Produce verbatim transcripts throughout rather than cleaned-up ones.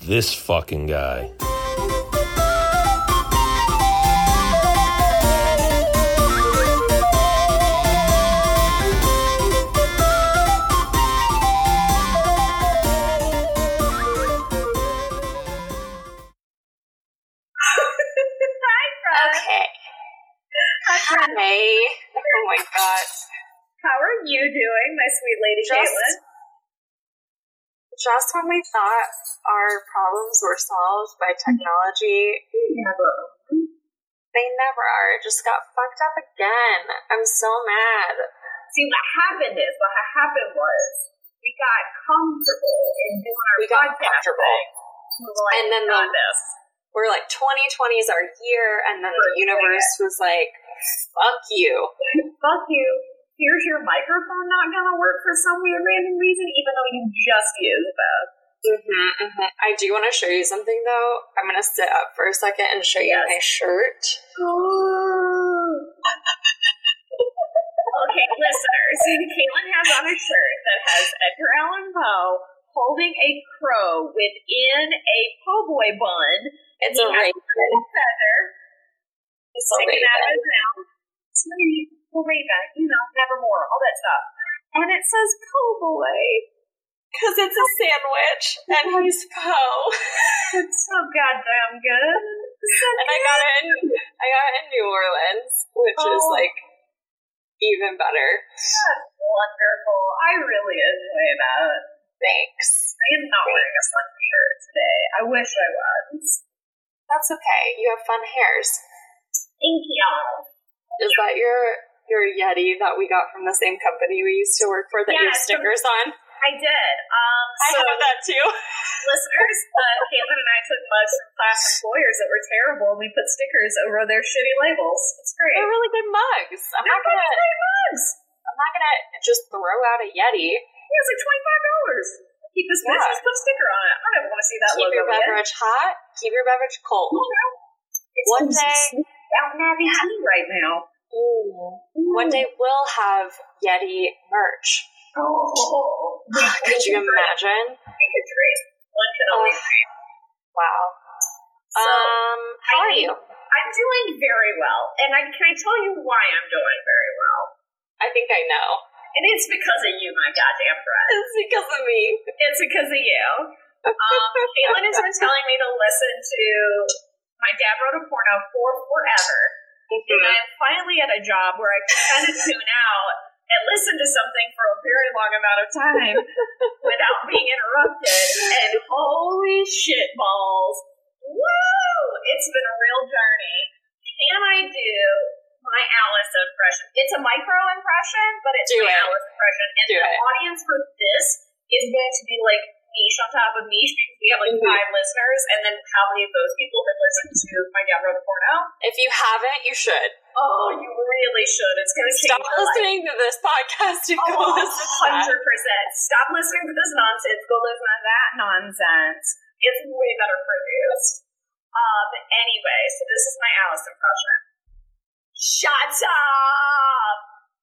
this fucking guy. Okay. Hey. Oh my god. How are you doing, my sweet lady just, Caitlin? Just when we thought our problems were solved by technology, Never. they never are. It just got fucked up again. I'm so mad. See, what happened is, what happened was, we got comfortable in doing our we got podcast comfortable. thing. We were like, and then got the, this. we're like, twenty twenty is our year, and then We're the universe was like, fuck you. Fuck you. Here's your microphone not gonna work for some weird random reason, even though you just used that. Mm-hmm, mm-hmm. I do want to show you something, though. I'm going to sit up for a second and show you Yes. my shirt. Okay, listeners, Caitlin has on a shirt that has Edgar Allan Poe holding a crow within a po' boy bun. It's he a has raven. a feather It's a sticking out of raven. his mouth. It's a raven, you know, nevermore, all that stuff. And it says po' boy. Because it's a sandwich, and he's Poe. It's so goddamn good. So And I got it in, I got it in New Orleans, which Oh. is, like, even better. That's wonderful. I really enjoy that. Thanks. I am not wearing a fun shirt today. I wish I was. That's okay. You have fun hairs. Thank you. Is that your your Yeti that we got from the same company we used to work for that you Yeah, have stickers on? I did. Um, I so have that too. listeners, uh, Caitlin and I took mugs from class employers that were terrible, and we put stickers over their shitty labels. It's great. They're really good mugs. I'm They're not gonna fucking great mugs. I'm not gonna just throw out a Yeti. Yeah, it's like twenty-five dollars. Keep this Yeah. business, put a sticker on it. I don't ever want to see that Keep logo your again. beverage hot, keep your beverage cold. It's One just day- Downton Abbey tea right now. Ooh. One day we'll have Yeti merch. Oh, Could you imagine? We could dream. One could only Oh. dream. Wow. So, um, how I are mean, you? I'm doing very well, and I can I tell you why I'm doing very well? I think I know. And it's because of you, my goddamn friend. It's because of me. It's because of you. Um, Caitlin has been telling me to listen to My Dad Wrote a Porno for forever, and I'm finally at a job where I can kind of tune out and listen to something for a very long amount of time without being interrupted. And holy shit balls. Woo! It's been a real journey. Can I do my Alice impression? It's a micro impression, but it's Do my it. Alice impression. And Do the it. audience for this is going to be like niche on top of niche because we have like Mhm. five listeners, and then how many of those people have listened to My Dad Wrote a Porno? If you haven't, you should. Oh, you really should. It's going to change Stop your life. listening to this podcast and go Oh, listen to that. one hundred percent. Stop listening to this nonsense. Go listen to that nonsense. It's way better produced. Um, anyway, so this is my Alice impression. Shut up!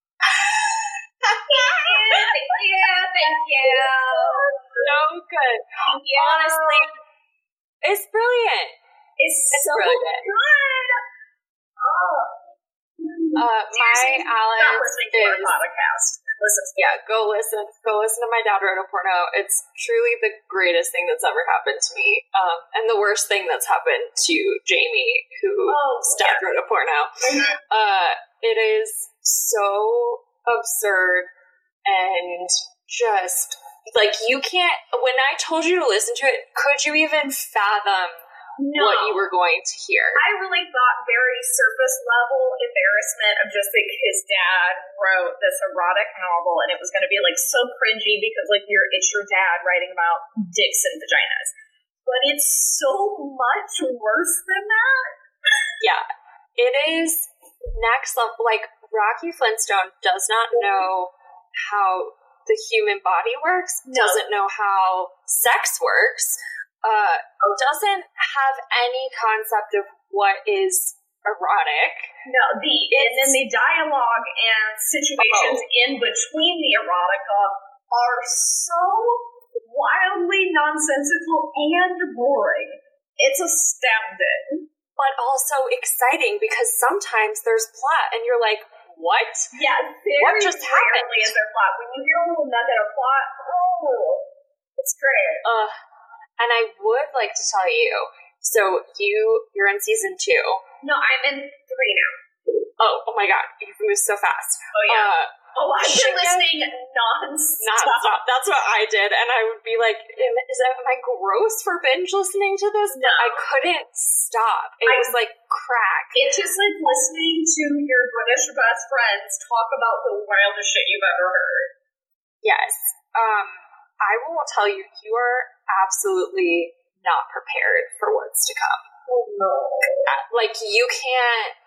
Thank you, thank you, thank you. So good. Thank you. Honestly, it's brilliant. it's, it's so brilliant. good. Oh. Uh, my Seriously, Stop Alice listening to our is... podcast. Listen to Yeah, go listen. Go listen to My Dad Wrote a Porno. It's truly the greatest thing that's ever happened to me, um, and the worst thing that's happened to Jamie, who Oh, Dad Wrote a Porno. Uh, it is so absurd and just like you can't. When I told you to listen to it, could you even fathom No. what you were going to hear? I really thought very surface level embarrassment of just like his dad wrote this erotic novel and it was going to be like so cringy because like you're it's your dad writing about dicks and vaginas, but it's so much worse than that. Yeah, it is next level. Like Rocky Flintstone does not know how the human body works, No. doesn't know how sex works, uh, doesn't have any concept of what is erotic. No, the and then the dialogue and situations Oh. in between the erotica are so wildly nonsensical and boring. It's astounding. But also exciting because sometimes there's plot and you're like, what? Yeah, very what just happened? rarely is there plot. When you hear a little nugget of plot, oh, it's great. Uh, and I would like to tell you, so you, you're in season two. No, I'm in three now. Oh, oh my god, you've moved so fast. Oh yeah. Uh, oh, I've been listening non-stop. Non-stop. That's what I did, and I would be like, am, is that, am I gross for binge listening to this? But No. I couldn't stop. It I, was like crack. It's just like listening to your British best friends talk about the wildest shit you've ever heard. Yes. Um, I will tell you, you are absolutely not prepared for what's to come. Oh no. Like, you can't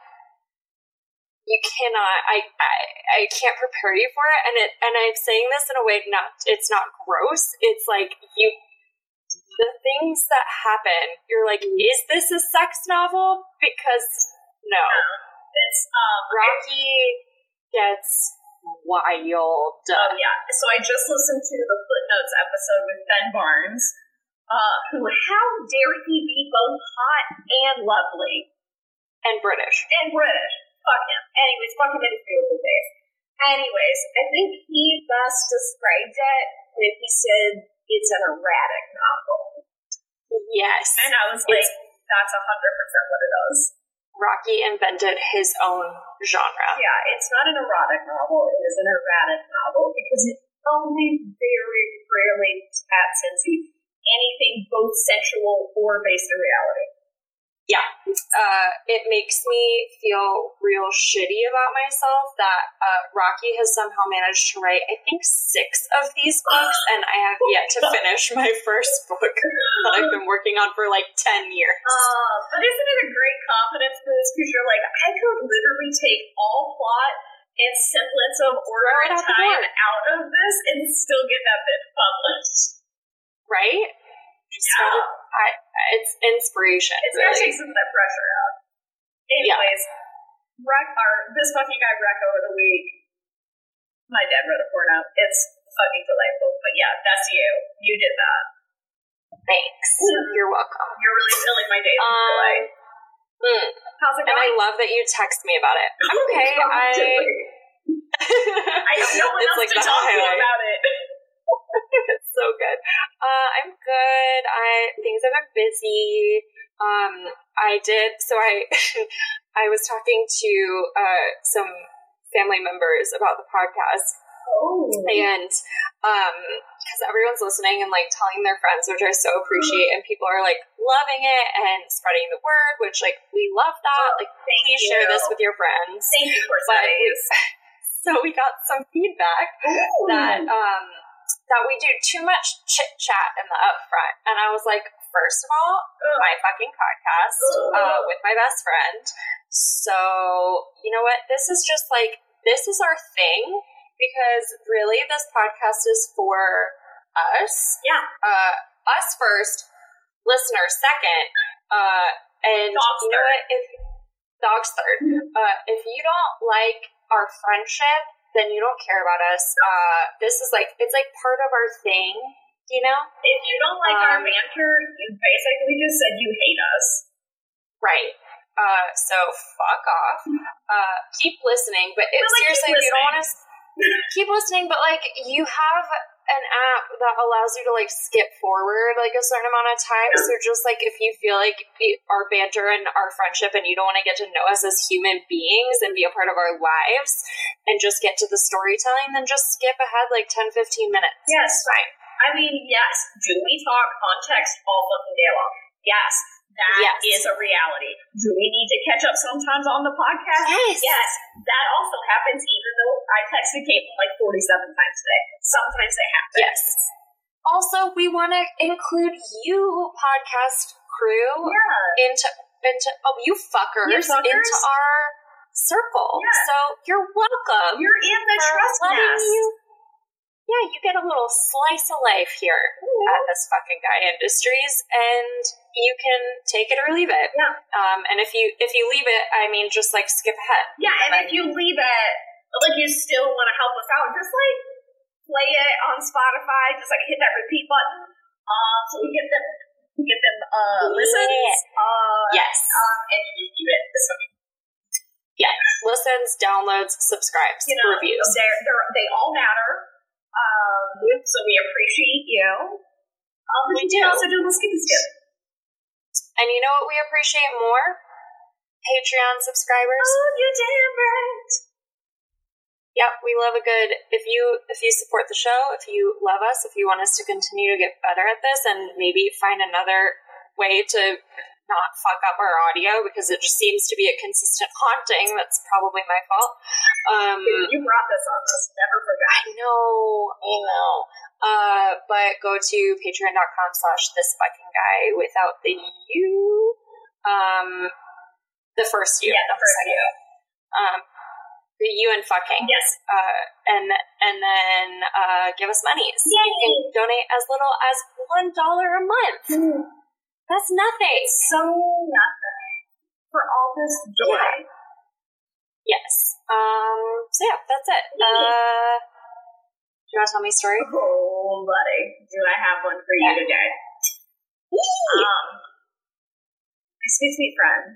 You cannot. I, I I can't prepare you for it, and it and I'm saying this in a way not. It's not gross. It's like you, the things that happen. You're like, is this a sex novel? Because no, no. It's um Rocky gets wild. Oh yeah. So I just listened to the Footnotes episode with Ben Barnes. Uh, who? How dare he be both hot and lovely and British and British? Fuck him. Anyways, fuck him in his beautiful face. Anyways, I think he best described it when he said it's an erratic novel. Yes. And I was like, it's, that's one hundred percent what it is. Rocky invented his own genre. Yeah, it's not an erotic novel, it is an erratic novel because it only very rarely taps into anything both sensual or based in reality. Yeah, uh, it makes me feel real shitty about myself that uh, Rocky has somehow managed to write, I think, six of these books, and I have yet to finish my first book that I've been working on for like ten years. Uh, but isn't it a great confidence boost? Because you're like, I could literally take all plot and semblance of order right and time out of this and still get that bitch published. Right? Yeah. So, I, it's inspiration. It's really. gonna take some of that pressure out. Anyways, yeah. Rec, our, this fucking guy rec over the week, my dad wrote a porno. It's fucking delightful. But yeah, that's you. You did that. Thanks. You're welcome. You're really filling my days with um, joy. Mm. How's it going? And I love that you text me about it. I'm okay. I I have no one else like to talk to about it. It's so good. Uh, I'm good. I things have been busy. Um, I did so. I I was talking to uh, some family members about the podcast, oh. and um, because everyone's listening and like telling their friends, which I so appreciate, and people are like loving it and spreading the word, which like we love that. Like, please you. share this with your friends. Thank you for but we, so we got some feedback Ooh. that um. that we do too much chit-chat in the upfront. And I was like, first of all, Ugh. my fucking podcast uh, with my best friend. So, you know what? This is just like, this is our thing because really this podcast is for us. Yeah. Uh, us first, listeners second. Uh, and dogs you know third. what? If dogs third. Uh, if you don't like our friendship, then you don't care about us. Uh, this is like, it's like part of our thing, you know? If you don't like um, our banter, you basically just said you hate us. Right. Uh, so fuck off. Uh, keep listening, but it, like, seriously, if you don't want to keep listening, but like, you have an app that allows you to like skip forward like a certain amount of time. So just like if you feel like our banter and our friendship and you don't want to get to know us as human beings and be a part of our lives and just get to the storytelling, then just skip ahead like ten, fifteen minutes. Yes. It's fine. I mean, yes. Do we talk context all fucking day long? Yes. That yes. is a reality. Do we need to catch up sometimes on the podcast? Yes. Yes. That also happens even though I texted Caitlin like forty-seven times today. Sometimes it happens. Yes. Also, we want to include you, podcast crew, yeah. into, into oh, you fuckers, you fuckers, into our circle. Yeah. So you're welcome. You're in the trust nest. You, yeah, you get a little slice of life here mm-hmm. at this fucking Guy Industries, and you can take it or leave it. Yeah. Um, and if you if you leave it, I mean, just like skip ahead. Yeah, and, and if you leave it, like you still want to help us out, just like play it on Spotify, just like hit that repeat button, um, so we get them, we get them uh, listens. Yeah. Uh, yes. Um, and you just do it this way. Yeah. Listens, downloads, subscribes, you know, reviews. They're, they're, they all matter. Um, so we appreciate you. Um, we do. do. Also do the skip skip. And you know what we appreciate more? Patreon subscribers. Oh, you're damn right. Yep, we love a good, if you if you support the show, if you love us, if you want us to continue to get better at this and maybe find another way to not fuck up our audio because it just seems to be a consistent haunting, that's probably my fault. Um, you brought this on us, never forgot. I know, I know. Uh, but go to patreon.com slash this fucking guy without the U. Um, the first U. Yeah, the first U. Um, the U and fucking. Yes. Uh, and and then uh, give us monies. Yay. You can donate as little as one dollar a month. Mm. That's nothing. It's so nothing for all this joy. Yeah. Yes. Um. So yeah, that's it. Uh. Do you want to tell me a story? Oh, buddy, do I have one for you today? Um. My sweet, sweet friend.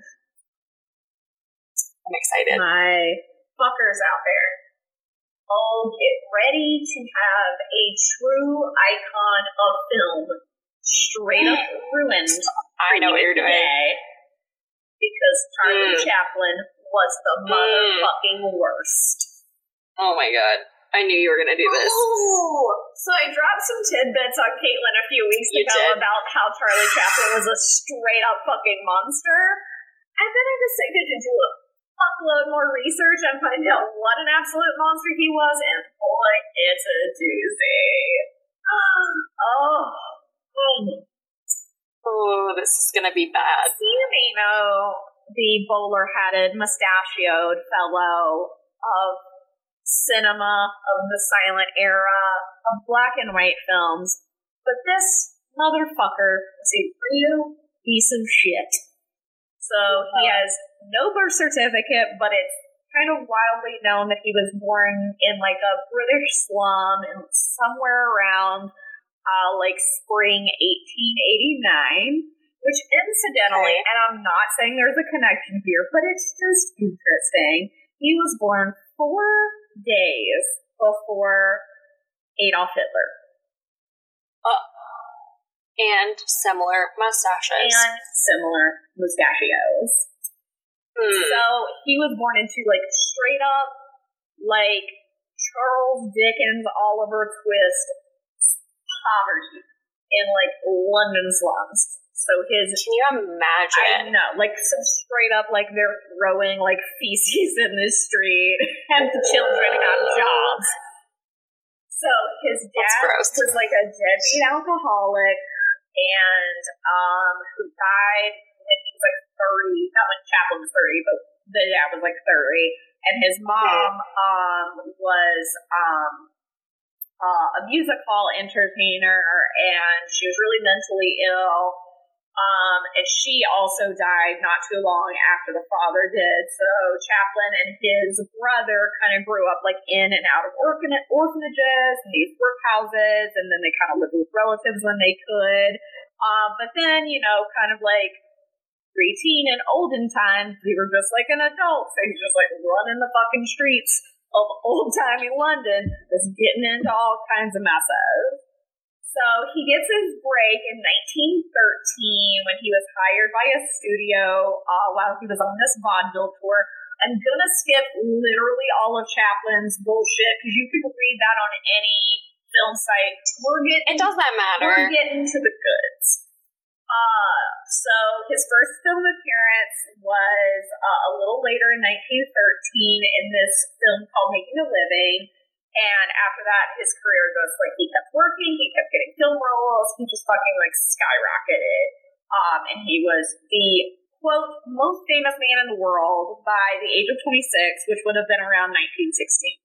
I'm excited. My fuckers out there. Oh, get ready to have a true icon of film straight up ruined. I know what you're doing. Because Charlie mm. Chaplin was the motherfucking mm. worst. Oh my god. I knew you were going to do this. Oh, so I dropped some tidbits on Caitlin a few weeks you ago did. about how Charlie Chaplin was a straight up fucking monster. And then I decided to do a fuckload more research and find out what an absolute monster he was, and boy, it's a doozy. Oh. Oh, this is gonna be bad. So you may know the bowler-hatted, mustachioed fellow of cinema, of the silent era, of black and white films, but this motherfucker is a real piece of shit. So he has no birth certificate, but it's kind of wildly known that he was born in like a British slum in somewhere around uh, like spring eighteen eighty-nine, which incidentally, okay. and I'm not saying there's a connection here, but it's just interesting. He was born four days before Adolf Hitler. Uh, and similar mustaches. And similar mustachios. Hmm. So he was born into like straight up like Charles Dickens, Oliver Twist poverty in like London slums. So his Can you imagine? I know, like some straight up like they're throwing like feces in the street and the children have jobs. So his dad was like a deadbeat alcoholic and um who died when he was like thirty, not when Chaplin was thirty, but the dad was like thirty. And his mom um was um uh, a music hall entertainer, and she was really mentally ill. Um, and she also died not too long after the father did. So Chaplin and his brother kind of grew up like in and out of orphan- orphanages and these workhouses, and then they kind of lived with relatives when they could. Um, but then, you know, kind of like preteen and olden times, they were just like an adult. So he's just like running the fucking streets of old-timey London, just getting into all kinds of messes. So he gets his break in nineteen thirteen when he was hired by a studio uh, while he was on this vaudeville tour. I'm going to skip literally all of Chaplin's bullshit because you can read that on any film site. We're getting, it doesn't matter. We're getting to the goods. Uh, so his first film appearance was uh, a little later in nineteen thirteen in this film called Making a Living. And after that, his career just, like, he kept working, he kept getting film roles, he just fucking, like, skyrocketed. Um, and he was the, quote, most famous man in the world by the age of twenty-six, which would have been around nineteen sixteen.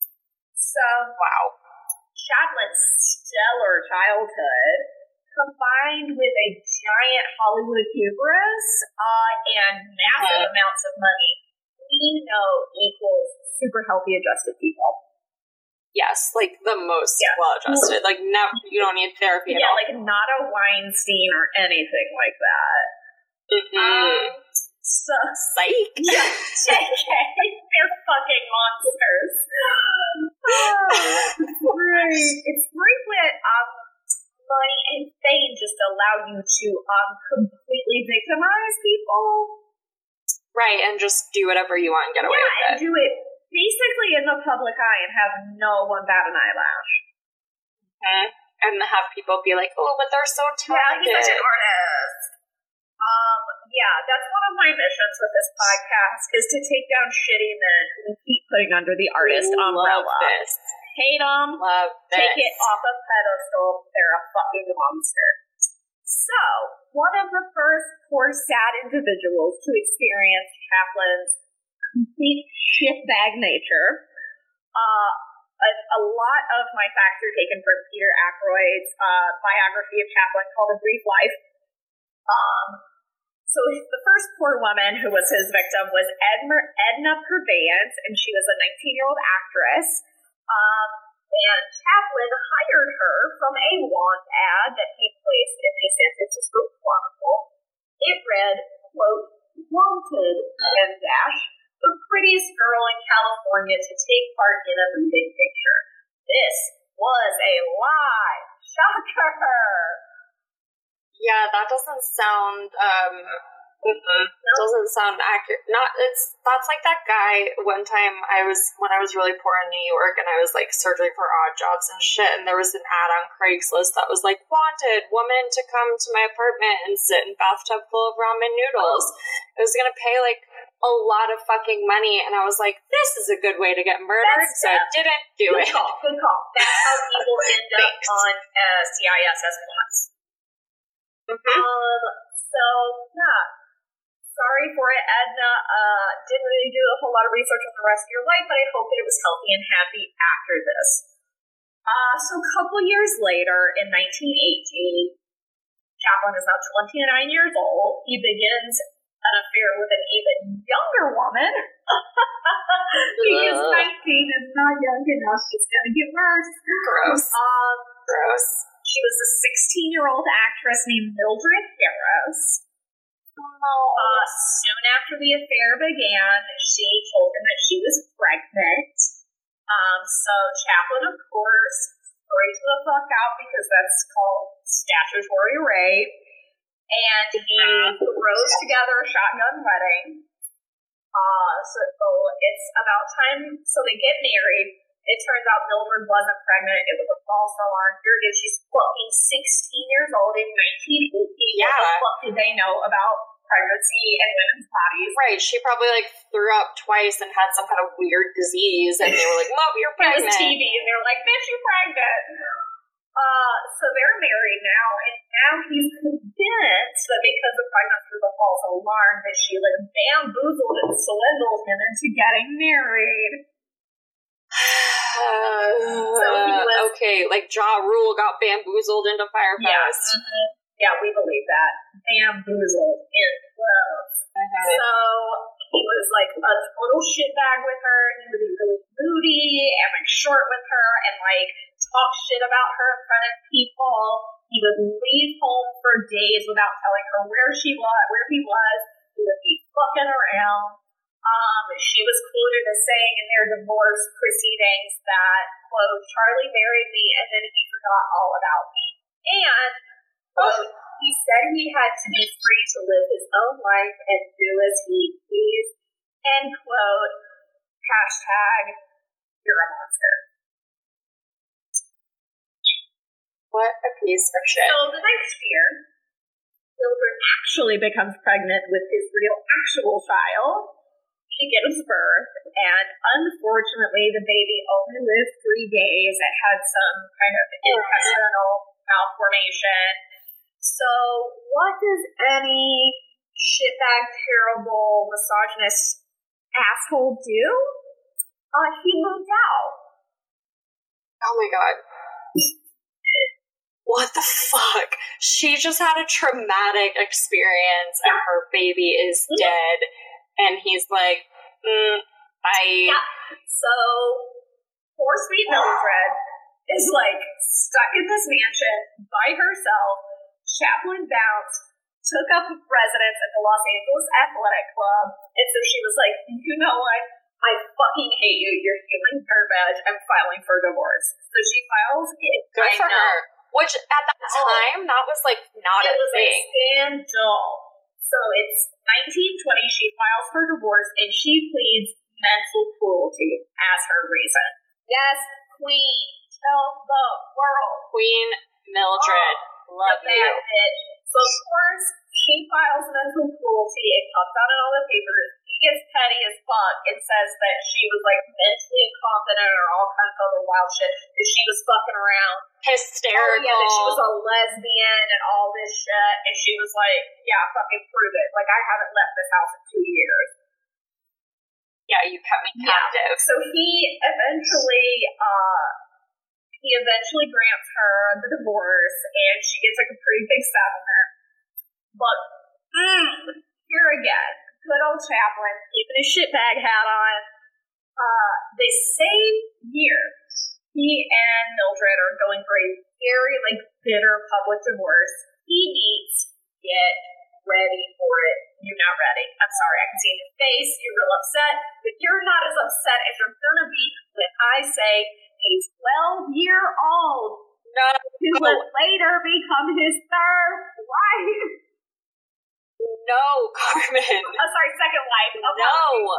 So, wow. Chaplin's stellar childhood, combined with a giant Hollywood hubris uh, and massive okay. amounts of money, we know equals super healthy, adjusted people. Yes, like the most yes. well-adjusted. Like, never, you don't need therapy at yeah, all. like not a Weinstein or anything like that. Mm-hmm. Um, so, Psych. Yeah, J K, they're fucking monsters. Oh, great. It's great when um, money and fame just allow you to um completely victimize people. Right, and just do whatever you want and get away yeah, with it. and do it basically in the public eye and have no one bat an eyelash. Mm-hmm. And have people be like, oh, but they're so talented. Yeah, he's such an artist. Um, yeah, that's one of my missions with this podcast is to take down shitty men who keep putting under the artist Love umbrella. This. Hate them. Love this. Take it off a pedestal. They're a fucking monster. So, one of the first poor, sad individuals to experience Chaplin's complete shitbag nature. Uh, a, a lot of my facts are taken from Peter Ackroyd's uh, biography of Chaplin called A Brief Life. Um, so the first poor woman who was his victim was Edna, Edna Purvance, and she was a nineteen-year-old actress. Um, and Chaplin hired her from a want ad that he placed in a San Francisco Chronicle. It read, quote, wanted, and dash, the prettiest girl in California to take part in a moving picture. This was a lie. Shocker. Yeah, that doesn't sound, um, mm-mm, No. doesn't sound accurate. Not, it's, that's like that guy, one time I was, when I was really poor in New York and I was like searching for odd jobs and shit, and there was an ad on Craigslist that was like, wanted woman to come to my apartment and sit in bathtub full of ramen noodles. It was gonna pay like a lot of fucking money, and I was like, this is a good way to get murdered, That's so I didn't do good it. Call, good call. That's how people end up on uh, C I S as plots. Mm-hmm. Um, so, yeah. Sorry for it, Edna. Uh, didn't really do a whole lot of research on the rest of your life, but I hope that it was healthy and happy after this. Uh, so a couple years later, in nineteen eighteen, Chaplin is now twenty-nine years old. He begins an affair with an even younger woman. He is nineteen, it's not young enough, it's gonna get worse. Gross. Um, Gross. She was a sixteen-year-old actress named Mildred Harris. Oh. Uh, soon after the affair began, she told him that she was pregnant. Um, so Chaplin, of course, freaks the fuck out because that's called statutory rape. And he throws together a shotgun wedding. Uh, so it's about time, so they get married. It turns out Mildred wasn't pregnant. It was a false alarm. Here it is. She's fucking sixteen years old in nineteen eighteen. Yeah. What the fuck did they know about pregnancy and women's bodies? Right. She probably like threw up twice and had some kind of weird disease, and they were like, "Mom, you're It was pregnant." T V, and they're like, "Bitch, you're pregnant." Uh, so they're married now, and now he's convinced that because the pregnancy was a false alarm, that she like bamboozled and swindled him into getting married. Uh, So he was- okay, like Ja Rule got bamboozled into Fire Yeah, Fest. mhm. yeah, we believe that. Bamboozled in quotes. Mhm. So he was like a total shitbag with her. He would be really moody and like short with her and like talk shit about her in front of people. He would leave home for days without telling her where she was, where he was. He would be fucking around. Um, she was quoted as saying in their divorce proceedings that, quote, Charlie married me and then he forgot all about me. And, quote, he said he had to be free to live his own life and do as he pleased, end quote, hashtag, you're a monster. What a piece of shit. So the next year, Mildred actually becomes pregnant with his real actual child. She gives birth, and unfortunately, the baby only lived three days. It had some kind of intestinal malformation. So, what does any shitbag, terrible, misogynist asshole do? Uh, he moved out. Oh my god. What the fuck? She just had a traumatic experience and her baby is dead. And he's like, mm, I... Yeah. So, poor sweet Mildred is like stuck in this mansion by herself. Chaplin bounced, took up residence at the Los Angeles Athletic Club, and so she was like, you know what? I fucking hate you. You're human garbage. I'm filing for divorce. So she files it. Good I for know. her. Which at that time, oh, that was like not it a was thing. A scandal. So it's nineteen twenty. She files for divorce and she pleads mental cruelty as her reason. Yes, Queen, tell the world. Queen Mildred, oh, love you. Bitch. So of course she files mental cruelty. It comes out in all the papers. He gets petty as fuck and says that she was like mentally incompetent or all kinds of other wild shit. That she was fucking around. Hysterical. Oh, yeah, that she was a lesbian and all this shit. And she was like, yeah, fucking prove it. Like, I haven't left this house in two years. Yeah, you kept me captive. Yeah. So he eventually, uh, he eventually grants her the divorce, and she gets like a pretty big settlement. But, mm, here again, good old Chaplin, keeping his shitbag hat on. Uh, the same year, he and Mildred are going for a very, like, bitter public divorce. He needs, get ready for it. You're not ready. I'm sorry, I can see in your face, you're real upset, but you're not as upset as you're gonna be when I say a twelve-year-old no. who would later become his third wife. No, Carmen. Oh, sorry, second wife. Oh, no.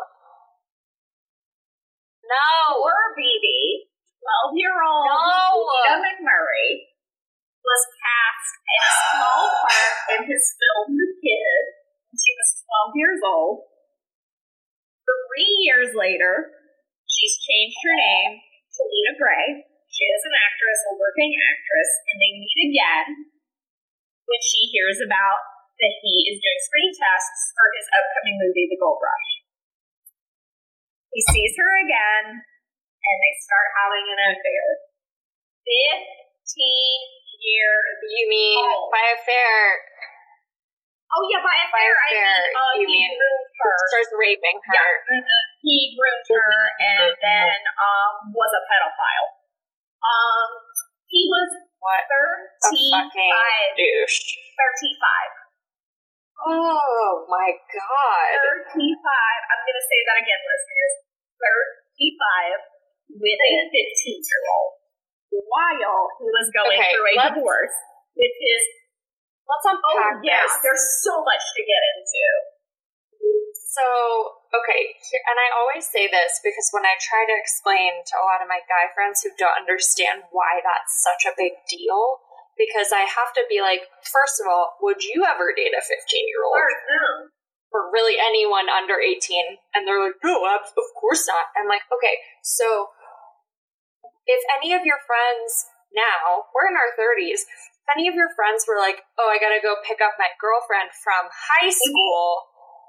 No. Poor B B, twelve-year-old no. Lita McMurray, was cast in a small part in his film The Kid when she was twelve years old. Three years later, she's changed her name to Lena Gray. She is an actress, a working actress, and they meet again when she hears about that he is doing screen tests for his upcoming movie, The Gold Rush. He sees her again, and they start having an affair. Fifteen years. You mean old. by affair? Oh yeah, by affair. By affair, I mean, uh, you he mean groomed her. Starts raping her. Yeah, mm-hmm. He groomed her, and then um was a pedophile. Um, he was what? thirty-five. Douche. Thirty-five. Oh my god. Thirty-five. I'm gonna say that again, listeners. Thirty-five with a fifteen-year-old. While he was going okay, through a divorce with his. Let's unpack oh, yeah, this. There's so much to get into. So, okay, and I always say this because when I try to explain to a lot of my guy friends who don't understand why that's such a big deal, because I have to be like, first of all, would you ever date a fifteen-year-old? No. Or really anyone under eighteen? And they're like, no, of course not. I'm like, okay, so if any of your friends now, we're in our thirties, if any of your friends were like, oh, I gotta go pick up my girlfriend from high school,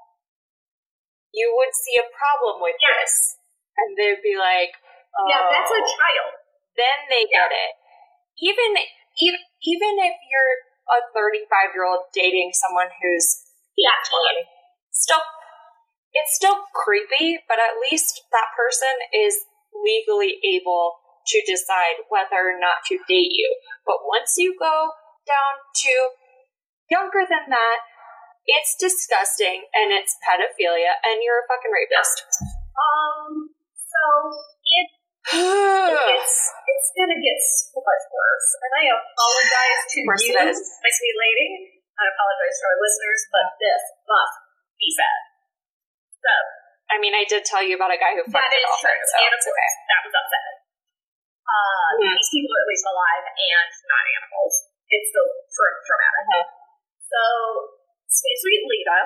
you would see a problem with yeah. this. And they'd be like, oh. Yeah, that's a child. Then they yeah. get it. Even, even, even if you're a thirty-five-year-old dating someone who's eighteen, yeah. still, it's still creepy, but at least that person is legally able to decide whether or not to date you. But once you go down to younger than that, it's disgusting and it's pedophilia and you're a fucking rapist. Um, so it it's it's gonna get so much worse. And I apologize to you, my sweet lady. I apologize to our listeners, but this must be said. So I mean, I did tell you about a guy who fucked a dolphin, so and it's okay. That was upsetting. Uh, mm-hmm. These people are at least alive and not animals. It's still tra- traumatic. Mm-hmm. So, sweet, sweet Lita,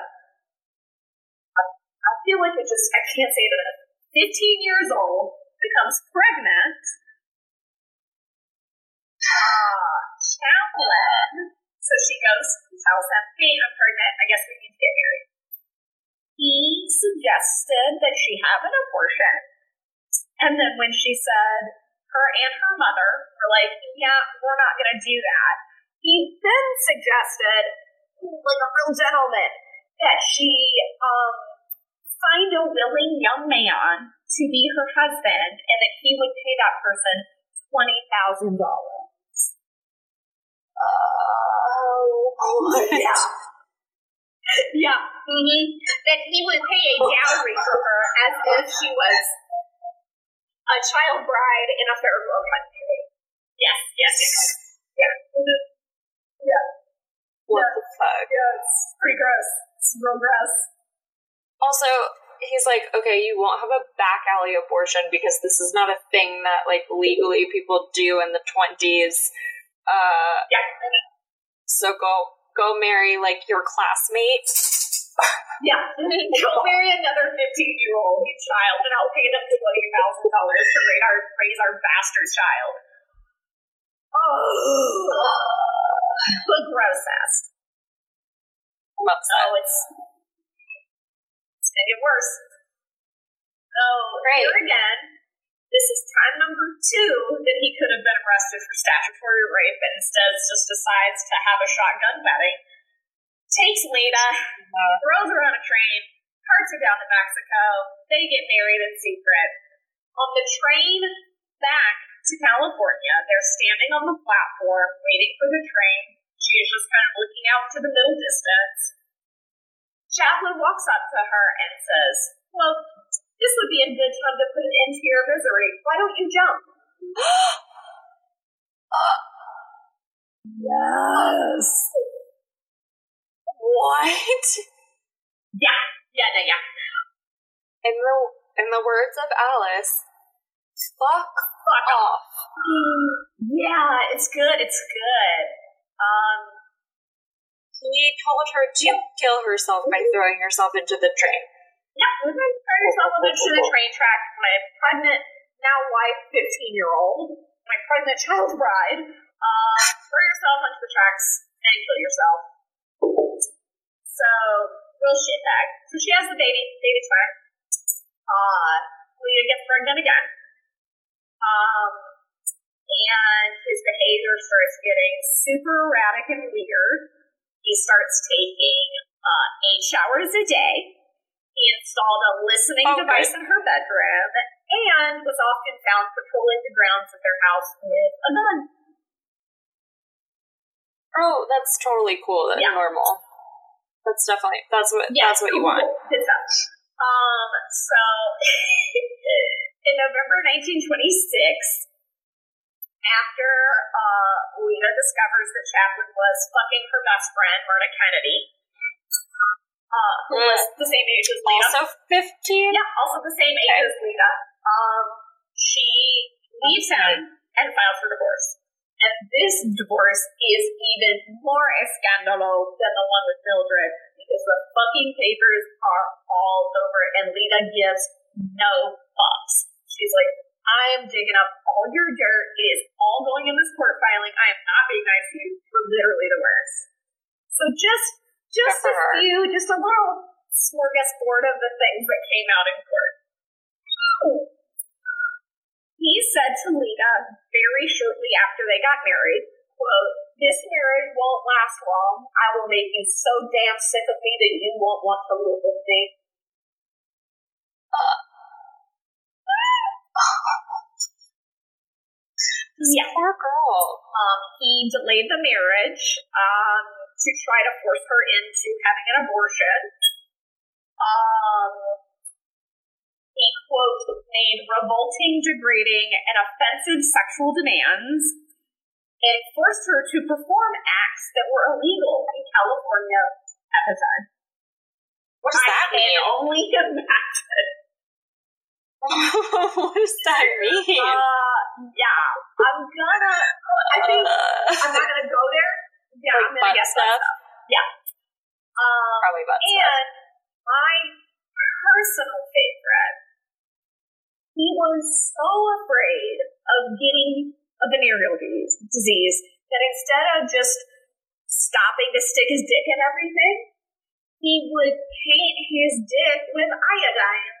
I, I feel like it just, I can't say that. fifteen years old, becomes pregnant. Uh, Chaplin. So she goes, tells him, hey, I'm pregnant. I guess we need to get married. He suggested that she have an abortion. And then when she said, her and her mother were like, yeah, we're not going to do that. He then suggested, like a real gentleman, that she um, find a willing young man to be her husband, and that he would pay that person twenty thousand dollars. Oh, yeah. Yeah. Mm-hmm. That he would pay a dowry for her as if she was a child bride in a third world country. Yes, yes, yes. Yeah. Mm-hmm. Yeah. What yeah. the fuck? Yeah, it's pretty gross. It's real gross. Also, he's like, okay, you won't have a back alley abortion because this is not a thing that, like, legally people do in the twenties. Uh, yeah. So go, go marry, like, your classmate. Yeah. Go marry another fifteen-year-old child, and I'll pay them twenty thousand dollars to raise our, raise our bastard child. Oh. The gross ass. I'm upset. Oh, it's... It's gonna get worse. Oh, Great. Here again, this is time number two that he could have been arrested for statutory rape, but instead just decides to have a shotgun wedding. Takes Lita, uh, throws her on a train, carts her down to Mexico. They get married in secret. On the train back to California, they're standing on the platform waiting for the train. She is just kind of looking out to the middle distance. Chaplin walks up to her and says, well, this would be a good time to put an end to your misery. Why don't you jump? uh, yes. What? Yeah, yeah, yeah, yeah. In the, in the words of Alice, fuck, fuck off. Yeah, it's good, it's good. Um... He told her to kill herself by throwing herself into the train. Yeah, throw yourself into the train track. My pregnant, now wife, fifteen-year-old, my pregnant child bride, uh, throw yourself onto the tracks and kill yourself. So, real shit bag. So she has the baby. Baby's fine. Uh, Lita gets pregnant again. Um, and his behavior starts getting super erratic and weird. He starts taking uh, eight showers a day. He installed a listening okay. device in her bedroom and was often found patrolling the grounds of their house with a gun. Oh, that's totally cool. That's yeah. normal. That's definitely, that's what, yeah, that's what cool, you want. Good stuff. Um, so, in November nineteen twenty-six, after uh, Lita discovers that Chaplin was fucking her best friend, Myrna Kennedy, uh, who mm. was the same age as Lita. Also fifteen? Yeah, also the same age okay. as Lita. Um, she leaves him and files for divorce. And this divorce is even more a scandalo than the one with Mildred, because the fucking papers are all over it, and Lita gives no fucks. She's like, I am digging up all your dirt. It is all going in this court filing. I am not being nice to you. You're literally the worst. So just, just a few, just a little smorgasbord of the things that came out in court. He said to Lita very shortly after they got married, quote, this marriage won't last long. I will make you so damn sick of me that you won't want to live with me. Uh. Yeah. Poor girl. Um, he delayed the marriage um, to try to force her into having an abortion. Um, he, quote, made revolting, degrading, and offensive sexual demands and forced her to perform acts that were illegal in California at the time. What does that I mean? can only imagine. What does that mean? Uh, yeah, I'm gonna. I think uh, I'm not gonna go there. Yeah, like I'm gonna guess stuff. stuff. Yeah, um, probably butt and stuff. My personal favorite. He was so afraid of getting a venereal disease that instead of just stopping to stick his dick in everything, he would paint his dick with iodine.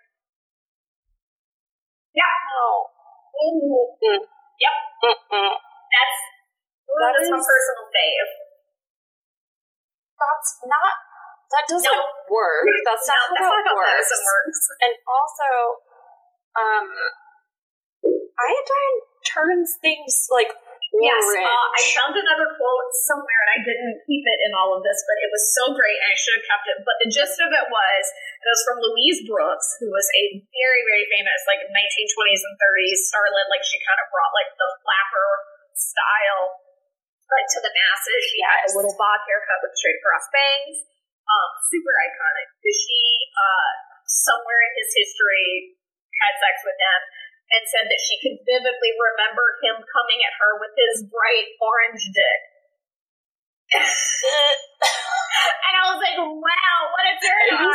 Yeah. Oh. Mm-hmm. Yep. Mm-mm. That's that is my personal fave. That's not. That doesn't no. work. That's no, not that's how not it how works. medicine works. And also, Um, iodine turns things like Yes, orange. uh, I found another quote somewhere, and I didn't keep it in all of this, but it was so great, and I should have kept it. But the gist of it was, it was from Louise Brooks, who was a very, very famous, like, nineteen twenties and thirties starlet. Like, she kind of brought, like, the flapper style, like, to the masses. She yes. had a little bob haircut with straight cross bangs. Um, super iconic. Because she, uh, somewhere in his history, had sex with him, and said that she could vividly remember him coming at her with his bright orange dick. And I was like, wow, what a turn on.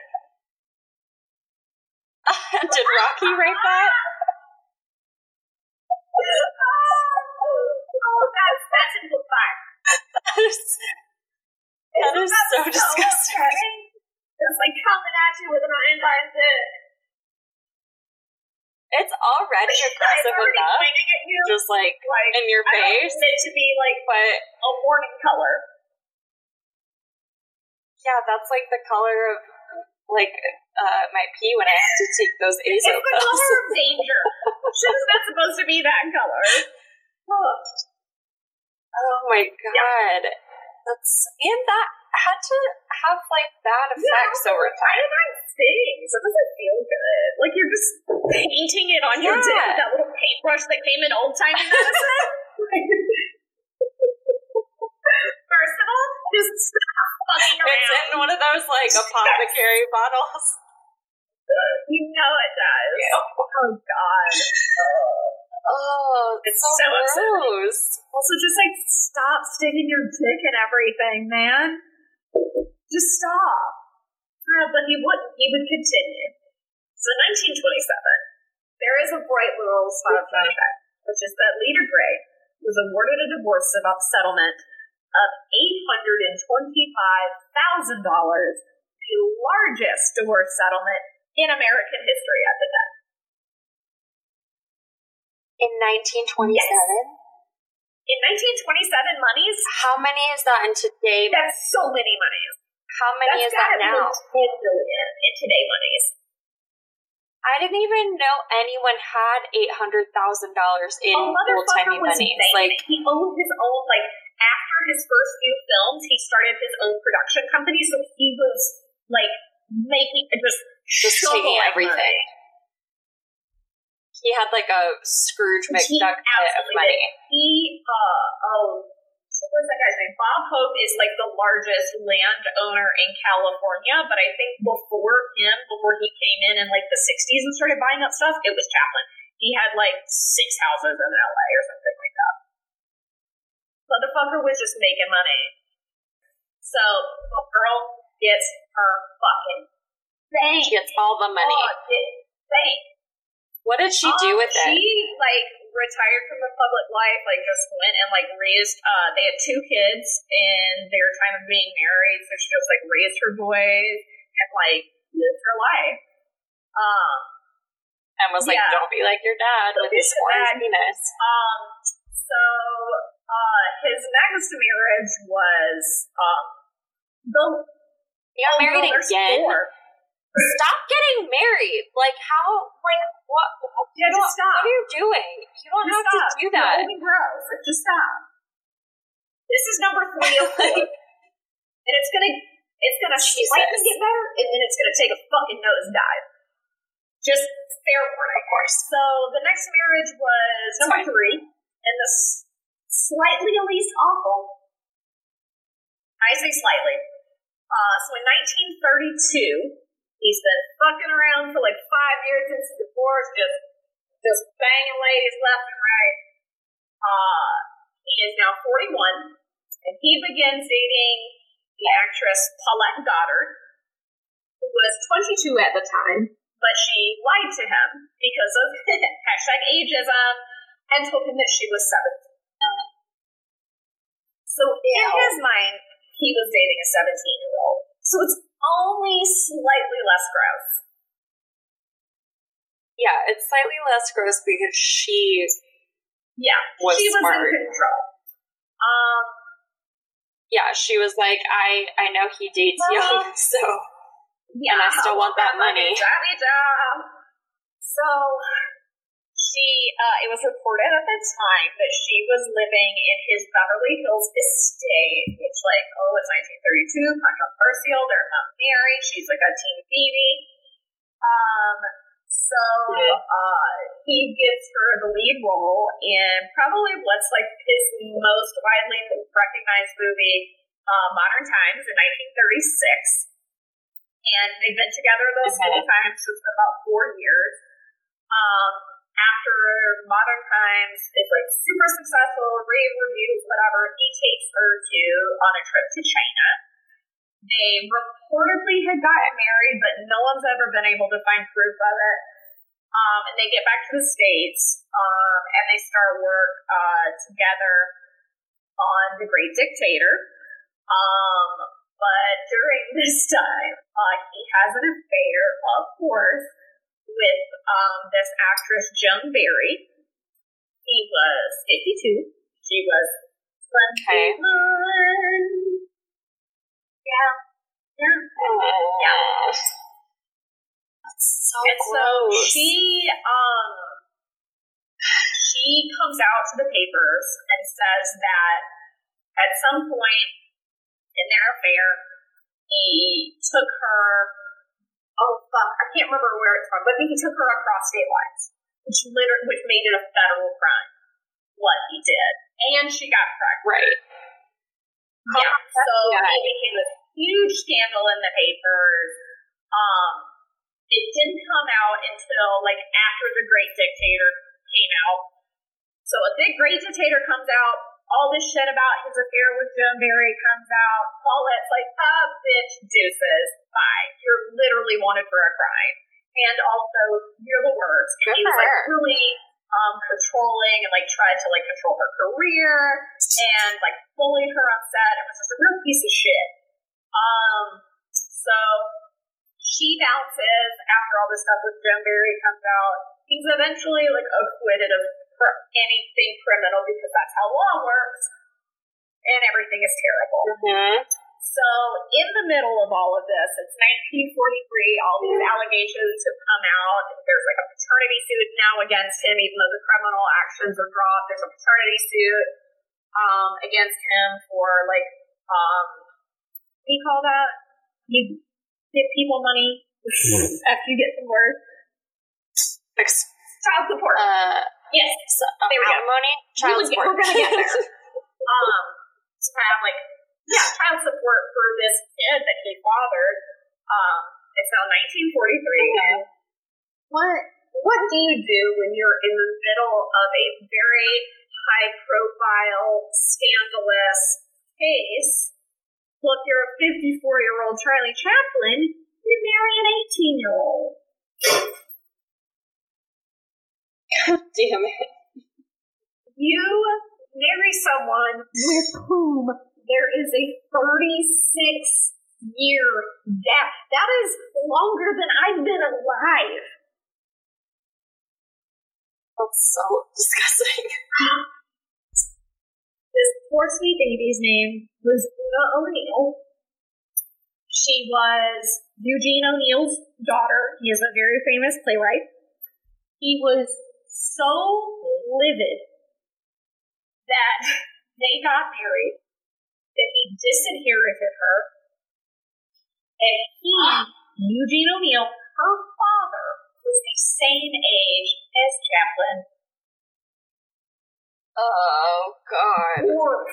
Did Rocky write that? Oh, that's, that's in book five. That is, that is so, so disgusting. Okay? It's like coming at you with an iron dick. It's already aggressive already enough, at you, just like, like in your I face. don't want it to be like but a warning color. Yeah, that's like the color of like uh, my pee when I have to take those azo pills. It's the pills. color of danger. Shit's not supposed to be that color. Oh, oh my god, yep. That's and that had to have like bad effects yeah, over time. Iodine stings. It doesn't feel good. Like you're just painting it on yeah. your dick with that little paintbrush that came in old timey medicine. First of all, just stop fucking around. It's in one of those like apothecary bottles. You know it does. Yeah. Oh god. Oh, oh it's so, so gross. Also, just like stop sticking your dick in everything, man. Just stop. Uh, but he wouldn't. He would continue. So, nineteen twenty-seven, there is a bright little spot of fact, which is that Leda Gray was awarded a divorce settlement of eight hundred twenty-five thousand dollars, the largest divorce settlement in American history at the time. In nineteen twenty-seven? Yes. In nineteen twenty-seven monies? How many is that in today? That's so many monies. How many That's is that now? ten billion in today monies. I didn't even know anyone had eight hundred thousand dollars in old timey monies. Like he owned his own. Like after his first few films, he started his own production company. So he was like making just just taking everything. Money. He had like a Scrooge McDuck pit of money. He, uh, oh, what was that guy's name? Bob Hope is like the largest landowner in California, but I think before him, before he came in in like the sixties and started buying up stuff, it was Chaplin. He had like six houses in L A or something like that. Motherfucker was just making money. So, the girl gets her fucking bank. She gets all the money. Oh, bank. What did she do um, with it? She, like, retired from the public life, like, just went and, like, raised, uh, they had two kids in their time of being married, so she just, like, raised her boys and, like, lived her life. Um, and was like, yeah. Don't be like your dad with his orange penis. Um, so, uh, his next marriage was, um, the... He got married again? Four. Stop getting married. Like, how, like, what? Yeah, just stop. What are you doing? You don't just have stop. to do that. You're only gross. Like, just stop. This is number three of four. And it's gonna, it's gonna slightly get better, and then it's gonna take a fucking nosedive. Just fair warning. Of course. So, the next marriage was number three, and the s- slightly least awful. I say slightly. Uh, so in nineteen thirty-two, he's been fucking around for like five years since the divorce, just just banging ladies left and right. Uh, he is now forty-one, and he begins dating the actress Paulette Goddard, who was twenty-two at the time, but she lied to him because of hashtag ageism and told him that she was seventeen. So in Ew. his mind, he was dating a seventeen-year-old. So it's only slightly less gross. Yeah, it's slightly less gross because she yeah, was she was smart. in control. Um, yeah, she was like, I, I know he dates well, young, so yeah, and I still want that money. Johnny job. So she, uh, it was reported at the time that she was living in his Beverly Hills estate, which, like, oh, it's nineteen thirty-two, controversial, they're not married, she's like a teen baby. Um, so, uh, he gives her the lead role in probably what's, like, his most widely recognized movie, uh, Modern Times, in nineteen thirty-six. And they've been together those whole time, so it's been about four years. Um, after Modern Times is, like, super successful, rave reviews, whatever, he takes her to, on a trip to China. They reportedly had gotten married, but no one's ever been able to find proof of it. Um, and they get back to the States, um, and they start work uh, together on The Great Dictator. Um, but during this time, uh, he has an affair, of course, with um, this actress, Joan Barry. He was fifty-two. She was twenty-one. Okay. Yeah. Yeah. Yeah. That's so and gross. So she, um, she comes out to the papers and says that at some point in their affair, he took her, oh fuck, I can't remember where it's from, but he took her across state lines, which literally, which made it a federal crime, what he did. And she got pregnant. Right. Yeah, so yeah. it became a huge scandal in the papers. Um, it didn't come out until, like, after The Great Dictator came out. So a big Great Dictator comes out, all this shit about his affair with Joan Barry comes out, Paulette's like, ah, bitch, deuces, bye. You're literally wanted for a crime. And also, you're the worst. And Good he was, for like, her. really um, controlling and, like, tried to, like, control her career and, like, bullied her on set. It was just a real piece of shit. Um, so she bounces after all this stuff with Joan Barry comes out. He's eventually, like, acquitted of anything criminal because that's how law works, and everything is terrible. Mm-hmm. So, in the middle of all of this, it's nineteen forty-three, all these allegations have come out. There's, like, a paternity suit now against him, even though the criminal actions are dropped. There's a paternity suit um, against him for, like, um, what do you call that? You give people money after you get some work. Child support. Uh, yes. So, um, there we go. Alimony, child we support. We're going to get there. um, to have, like, yeah, child support for this kid that he fathered. Um, it's now nineteen forty-three. Okay. What, what do you do when you're in the middle of a very high-profile, scandalous case? Well, if you're a fifty-four-year-old Charlie Chaplin, you marry an eighteen-year-old. Damn it. You marry someone with whom there is a thirty-six year gap. That is longer than I've been alive. That's so disgusting. This poor sweet baby's name was Una O'Neill. She was Eugene O'Neill's daughter. He is a very famous playwright. He was so livid that they got married, that he disinherited her, and he, Eugene O'Neill, her father, was the same age as Chaplin. Oh, God. Dwarf.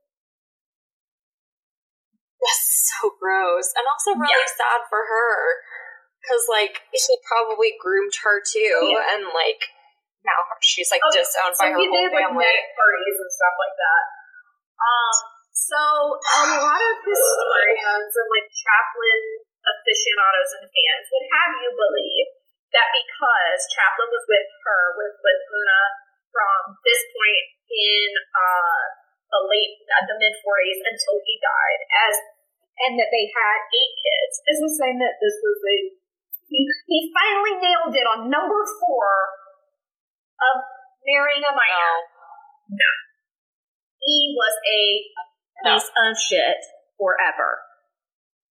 That's so gross. And also really Yeah. sad for her. Because, like, she probably groomed her, too. Yeah. And, like, now she's, like, Okay, disowned so by her he whole did, like, family. medic parties and stuff like that. Um, so a lot of historians and, like, Chaplin aficionados and fans would have you believe that because Chaplin was with her, with, with Una, from this point in uh, the late, uh, the mid-forties until he died, as and that they had eight kids. This is saying that this was the, he, he finally nailed it on number four of marrying a minor. No. No. He was a No. piece of shit forever.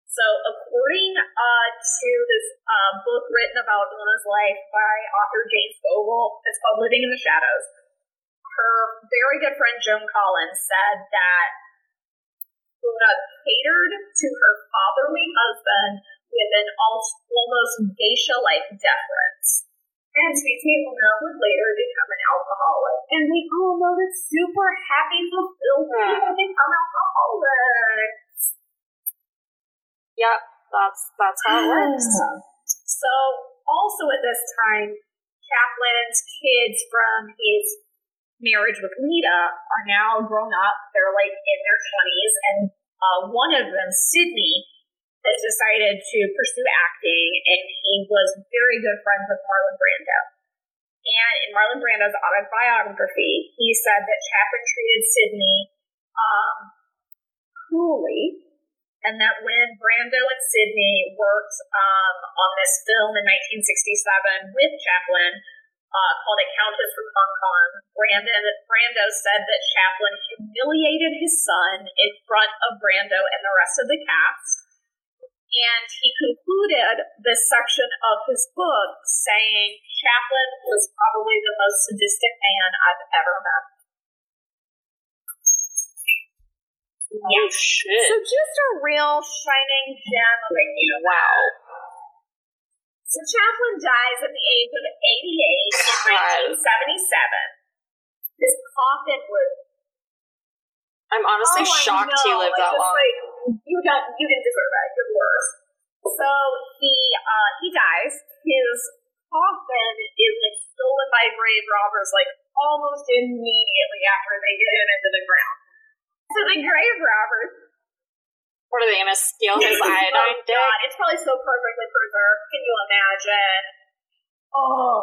So, according uh, to this uh, book written about Una's life by author James Bogle, it's called Living in the Shadows. Her very good friend Joan Collins said that Una catered to her fatherly husband with an almost geisha-like deference. And sweet Una would later become an alcoholic. And we all know that super happy, fulfilled people become alcoholics. Yep, that's that's how it works. So, also at this time, Chaplin's kids from his marriage with Lita are now grown up. They're like in their twenties, and uh, one of them, Sydney, has decided to pursue acting, and he was very good friends with Marlon Brando. And in Marlon Brando's autobiography, he said that Chaplin treated Sydney um, cruelly, and that when Brando and Sydney worked um, on this film in nineteen sixty-seven with Chaplin, uh, called A Countess from Hong Kong, Brandon, Brando said that Chaplin humiliated his son in front of Brando and the rest of the cast. And he concluded this section of his book saying Chaplin was probably the most sadistic man I've ever met. Oh, yeah. Shit. So just a real shining gem of a human. Wow. So Chaplin dies at the age of eighty-eight in nineteen seventy-seven. This coffin was... I'm honestly oh, shocked he lived that long. Like, you, got, you didn't deserve that. You're worse. So he uh, he dies. His coffin is like stolen by grave robbers like almost immediately after they get him into the ground. So the grave robbers... What are they going to steal his iodine oh, dick? God, it's probably so perfectly preserved. Can you imagine? Oh.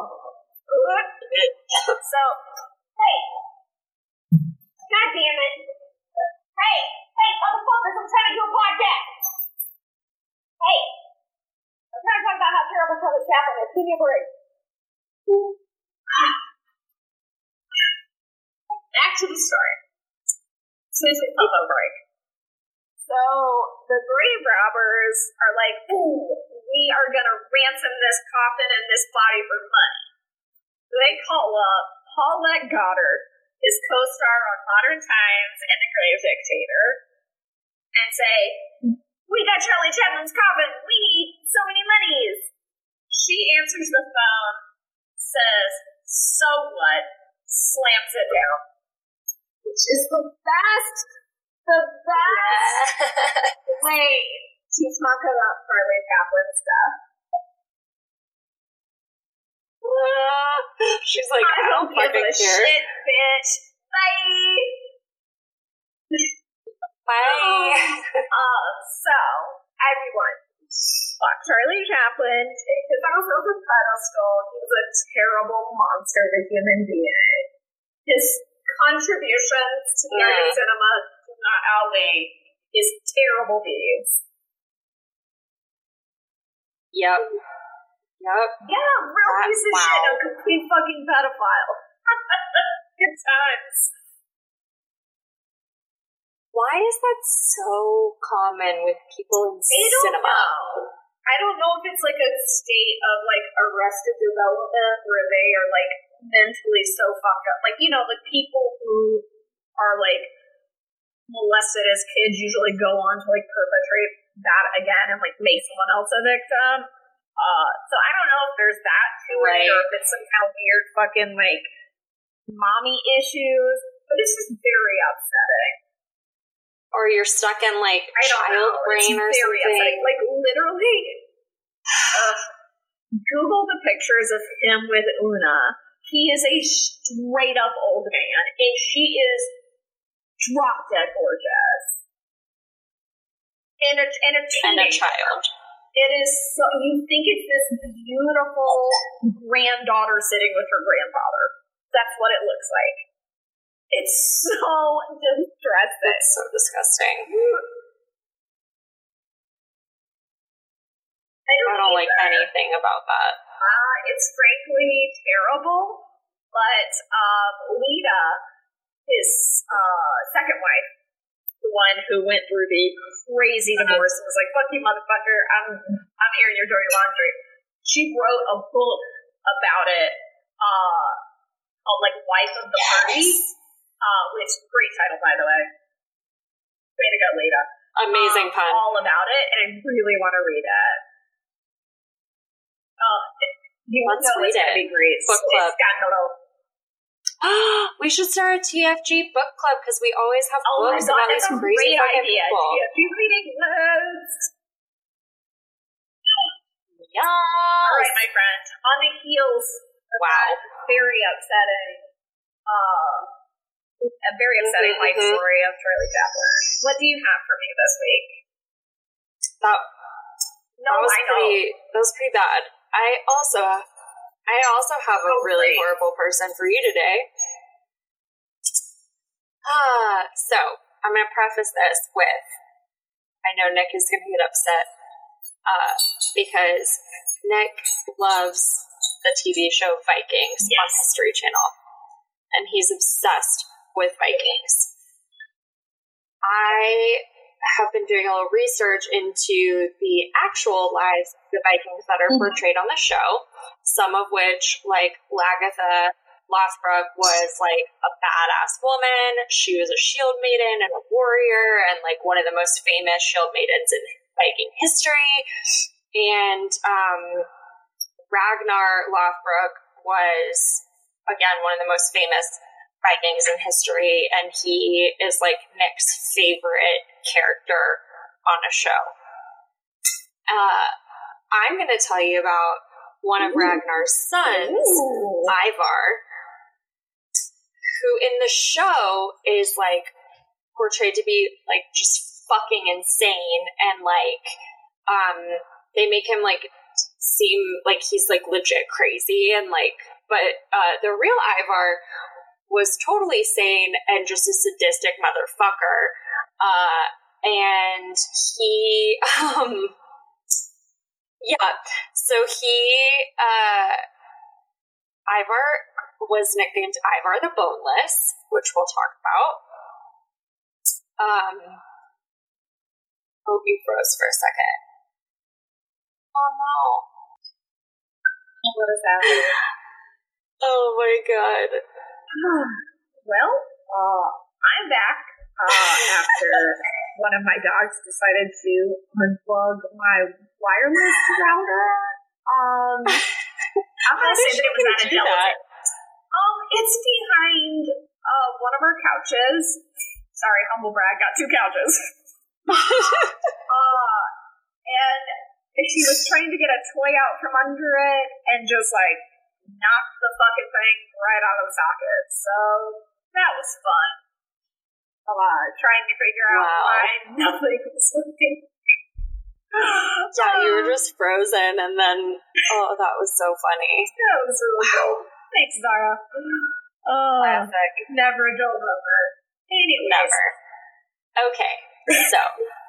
So, hey. God damn it. Hey. Hey, motherfuckers, I'm trying to do a podcast. Hey. I'm trying to talk about how terrible Charlie Chaplin is. Give me a break. Back to the story. Seriously, pump a break. So the grave robbers are like, ooh, we are going to ransom this coffin and this body for money. So they call up Paulette Goddard, his co-star on Modern Times and The Grave Dictator, and say, we got Charlie Chaplin's coffin. We need so many monies. She answers the phone, says, so what, slams it down. Which is the best, the best yeah. way to talk about Charlie Chaplin stuff. Uh, she's like, I, I don't fucking care. Shit, bitch. Bye. Bye. uh, so, everyone, fuck Charlie Chaplin, take his ass off the pedestal. He was a terrible monster of a human being. His contributions to American yeah. cinema do not outweigh his terrible deeds. Yep. Yep. Yeah, real that, piece of wow. shit, a complete fucking pedophile. Good times. Why is that so common with people in I don't cinema? Know. I don't know if it's like a state of like arrested development where they are like mentally so fucked up. Like, you know, the people who are like molested as kids usually go on to like perpetrate that again and like make someone else a victim. Uh, so I don't know if there's that to right. it or if it's some kind of weird fucking like mommy issues, but it's just very upsetting. Or you're stuck in like child know. brain it's or very something. Upsetting. Like literally, uh, Google the pictures of him with Una. He is a straight up old man, and she is drop dead gorgeous, and a and a and a child. It is so, you think it's this beautiful granddaughter sitting with her grandfather. That's what it looks like. It's so distressing. It's so disgusting. I don't, I don't like anything about that. Uh, it's frankly terrible, but um, Lita, his uh, second wife, the one who went through the crazy divorce and was like, fuck you, motherfucker, I'm I'm airing your dirty laundry. She wrote a book about it, uh, called, like, Wife of the Party, uh, which, great title, by the way. Way to go, Leda. Amazing um, pun. All about it, and I really want to read it. Uh, you Let's know read it's it. going to be great. Book club. It's got a little... We should start a T F G book club because we always have Oh my books god, about that's these a crazy great fucking idea. people. T F G reading list. Yes. All right, my friend. On the heels of Wow. that very upsetting, uh, a very upsetting Mm-hmm, life mm-hmm. story of Charlie Chaplin, what do you have for me this week? That, No, that was I know. pretty. That was pretty bad. I also, I also have a Oh, really great. horrible person for you today. Ah, so I'm going to preface this with, I know Nick is going to get upset, uh, because Nick loves the T V show Vikings Yes. on History Channel, and he's obsessed with Vikings. I have been doing a little research into the actual lives of the Vikings that are Mhm. portrayed on the show, some of which, like Lagertha Lothbrok, was like a badass woman. She was a shield maiden and a warrior, and like one of the most famous shield maidens in Viking history. And um, Ragnar Lothbrok was, again, one of the most famous Vikings in history, and he is like Nick's favorite character on a show. Uh, I'm going to tell you about one of Ooh. Ragnar's sons, Ooh. Ivar, who in the show is like portrayed to be like just fucking insane, and like um they make him like seem like he's like legit crazy, and like but uh the real Ivar was totally sane and just a sadistic motherfucker, uh and he um yeah so he uh Ivar was nicknamed Ivar the Boneless, which we'll talk about. Um, oh, you froze for a second. Oh no. What is happening? Oh my god. Well, uh, I'm back uh, after one of my dogs decided to unplug my wireless router. Um, I'm going to say that it was not a delicate. Um, it's behind uh, one of our couches. Sorry, humble brag, got two couches. uh, and she was trying to get a toy out from under it and just like knocked the fucking thing right out of the socket. So that was fun. Uh, trying to figure out Wow. why nothing was working. Yeah, you were just frozen, and then, oh, that was so funny. That was really cool. Thanks, Zara. Oh, Classic. never a dull moment. Anyways. Never. Okay, so.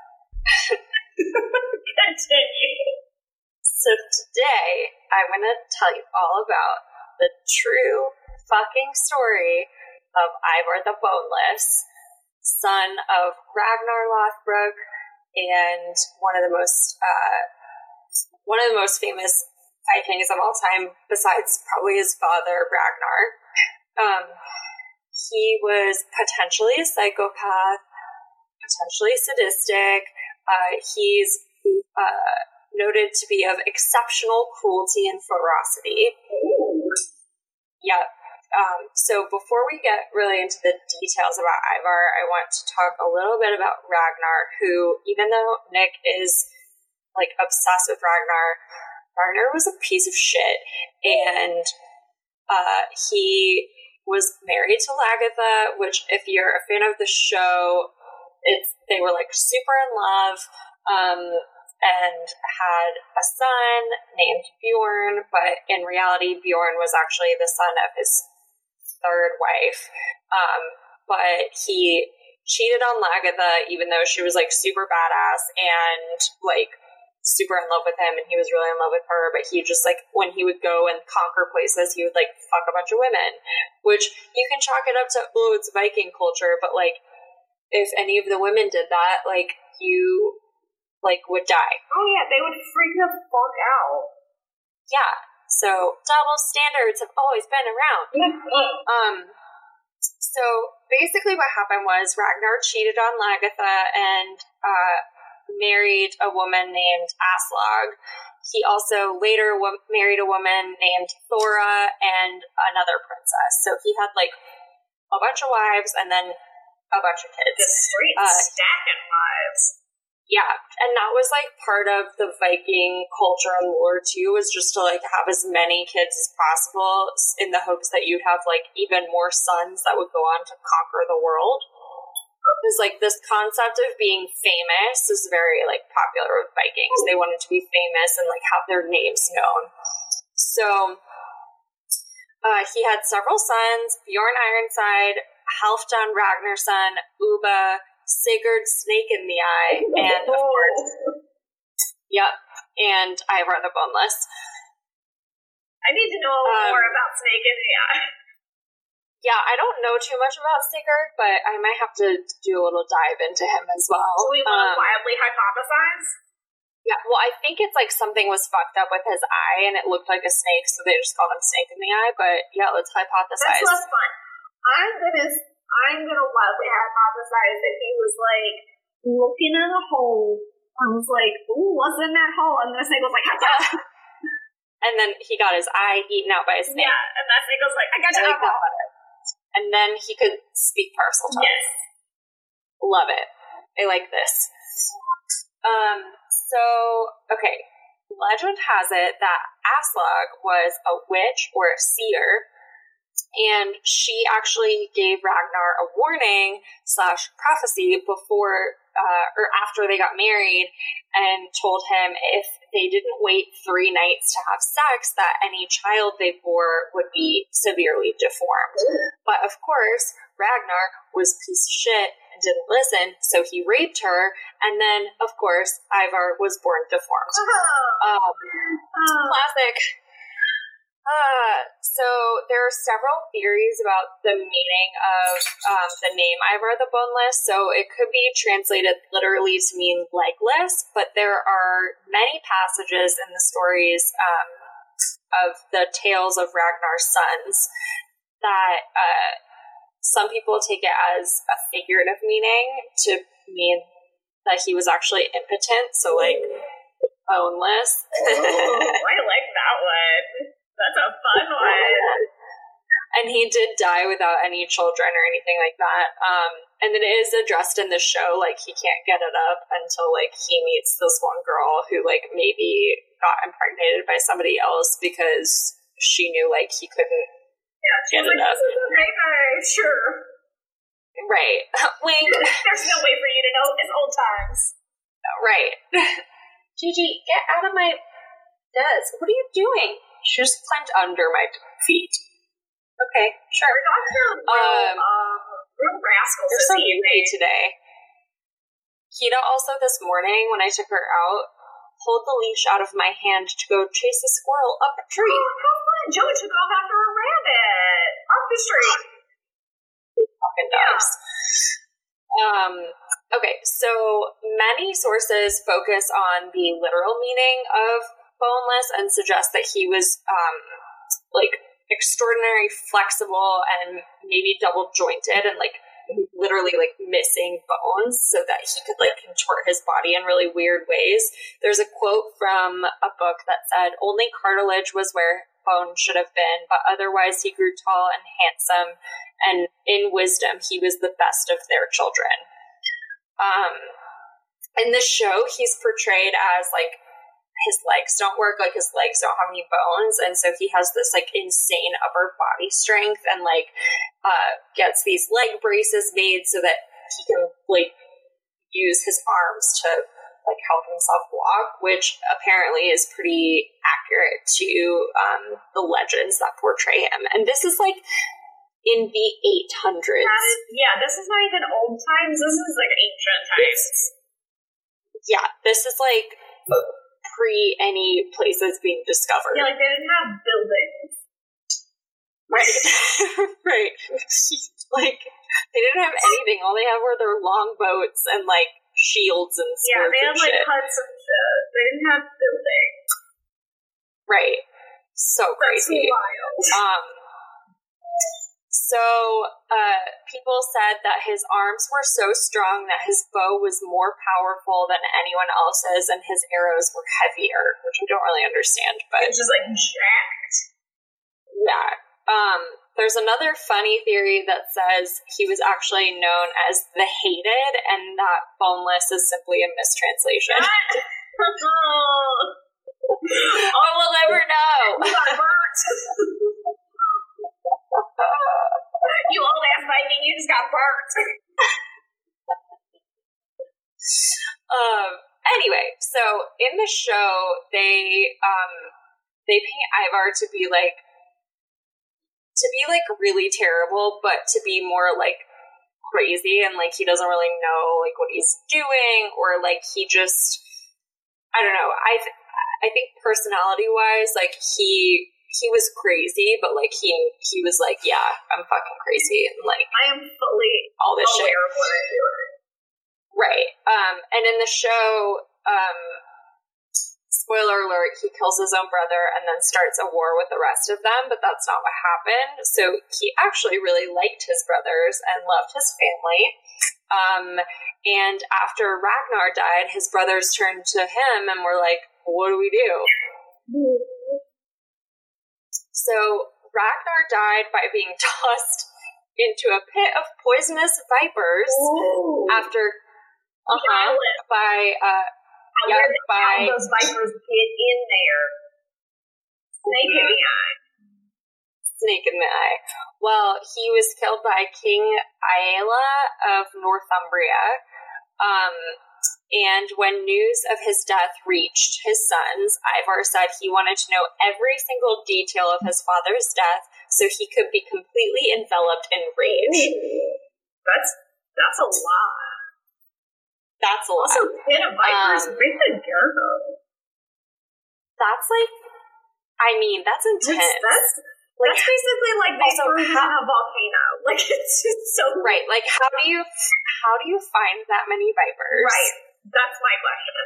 Continue. So today, I'm going to tell you all about the true fucking story of Ivar the Boneless, son of Ragnar Lothbrok, and one of the most uh, one of the most famous Vikings of all time, besides probably his father Ragnar. Um, he was potentially a psychopath, potentially sadistic. Uh, he's uh, noted to be of exceptional cruelty and ferocity. Yeah. Um, so before we get really into the details about Ivar, I want to talk a little bit about Ragnar, who, even though Nick is like obsessed with Ragnar, Ragnar was a piece of shit, and uh, he was married to Lagertha, which, if you're a fan of the show, it's they were like super in love, um, and had a son named Bjorn, but in reality, Bjorn was actually the son of his third wife. Um, but he cheated on Lagertha, even though she was like super badass and like super in love with him, and he was really in love with her. But he just like, when he would go and conquer places, he would like fuck a bunch of women, which you can chalk it up to, oh, it's Viking culture, but like if any of the women did that, like, you, like, would die. Oh, yeah, they would freak the fuck out. Yeah. So, double standards have always been around. um, so, basically what happened was Ragnar cheated on Lagertha and uh, married a woman named Aslog. He also later w- married a woman named Thora and another princess. So, he had, like, a bunch of wives and then a bunch of kids. Just straight uh, stacking wives. Yeah, and that was, like, part of the Viking culture and lore, too, was just to, like, have as many kids as possible in the hopes that you'd have, like, even more sons that would go on to conquer the world. Because, like, this concept of being famous is very, like, popular with Vikings. They wanted to be famous and, like, have their names known. So, uh, he had several sons, Bjorn Ironside, Halfdan Ragnarsson, Ubba, Sigurd Snake in the Eye, and of course, yep, and Ivar the Boneless. I need to know um, more about Snake in the Eye. Yeah, I don't know too much about Sigurd, but I might have to do a little dive into him as well. So we want to um, wildly hypothesize? Yeah, well, I think it's like something was fucked up with his eye, and it looked like a snake, so they just called him Snake in the Eye, but yeah, let's hypothesize. That's less fun. I'm gonna... I'm gonna wildly hypothesize that he was like looking in a hole and was like, "Ooh, what's in that hole?" And the snake was like, "Haha!" And then he got his eye eaten out by a snake. Yeah, and that snake was like, "I got your eye." And then he could speak Parseltongue. Yes, love it. I like this. Um. So okay, legend has it that Aslog was a witch or a seer. And she actually gave Ragnar a warning slash prophecy before uh, or after they got married and told him if they didn't wait three nights to have sex, that any child they bore would be severely deformed. But of course, Ragnar was a piece of shit and didn't listen, so he raped her. And then, of course, Ivar was born deformed. Um, classic. Uh, so there are several theories about the meaning of um, the name Ivar the Boneless. So it could be translated literally to mean legless, but there are many passages in the stories um, of the tales of Ragnar's sons that uh, some people take it as a figurative meaning to mean that he was actually impotent, so like boneless. Oh, I like that one. That's a fun one. And he did die without any children or anything like that. Um, and it is addressed in the show, like, he can't get it up until, like, he meets this one girl who, like, maybe got impregnated by somebody else because she knew, like, he couldn't yeah, get like, it up. Okay, uh, sure. Right. Wink. There's no way for you to know. It's old times. Right. Gigi, get out of my desk. What are you doing? She just climbed under my feet. Okay, sure. We're not real, um, um, real rascals. You're so beauty today. Kita also this morning, when I took her out, pulled the leash out of my hand to go chase a squirrel up a tree. Oh, how fun. Joey took off after a rabbit up the street. He fucking does. Yeah. Um, okay, so many sources focus on the literal meaning of boneless and suggest that he was, um, like, extraordinarily flexible and maybe double jointed and, like, literally, like, missing bones so that he could, like, contort his body in really weird ways. There's a quote from a book that said, "Only cartilage was where bone should have been, but otherwise he grew tall and handsome, and in wisdom he was the best of their children." Um, in the show, he's portrayed as, like, his legs don't work, like, his legs don't have any bones, and so he has this, like, insane upper body strength and, like, uh, gets these leg braces made so that he can, like, use his arms to, like, help himself walk, which apparently is pretty accurate to um, the legends that portray him. And this is, like, in the eight hundreds. Is, yeah, this is not even old times, this is, like, ancient times. It's, yeah, this is, like, pre any places being discovered. Yeah, like they didn't have buildings. Right. Right. Like, they didn't have anything. All they had were their long boats and, like, shields and swords. Yeah, they had, and like, shit. huts and shit. They didn't have buildings. Right. So crazy. That's wild. Um, so, uh, people said that his arms were so strong that his bow was more powerful than anyone else's, and his arrows were heavier, which I don't really understand, but... It was just, like, jacked. Yeah. Um, there's another funny theory that says he was actually known as the Hated, and that Boneless is simply a mistranslation. Oh, But we'll never know. you got burnt. You old ass Viking, you just got burnt. um. Anyway, so in the show, they um they paint Ivar to be like to be like really terrible, but to be more like crazy, and like he doesn't really know like what he's doing, or like he just I don't know. I th- I think personality wise, like he he was crazy, but like he he was like, yeah, I'm fucking crazy, and like I am fully all this shit. aware of what I'm doing. Right. Um. And in the show, um. spoiler alert, he kills his own brother and then starts a war with the rest of them, but that's not what happened. So he actually really liked his brothers and loved his family. Um, and after Ragnar died, his brothers turned to him and were like, what do we do? So Ragnar died by being tossed into a pit of poisonous vipers. Ooh. After uh-huh, by... Uh, How yeah, did by those vipers get in there? Snake in the eye. Snake in the eye. Well, he was killed by King Aela of Northumbria. Um, and when news of his death reached his sons, Ivar said he wanted to know every single detail of his father's death so he could be completely enveloped in rage. That's that's a lot. That's a lot. Also, pit of vipers, um, big girl. That's like, I mean, that's intense. That's, that's, like, that's basically like they also, threw how, in a volcano. Like, it's just so right. Like, how do you how do you find that many vipers? Right. That's my question.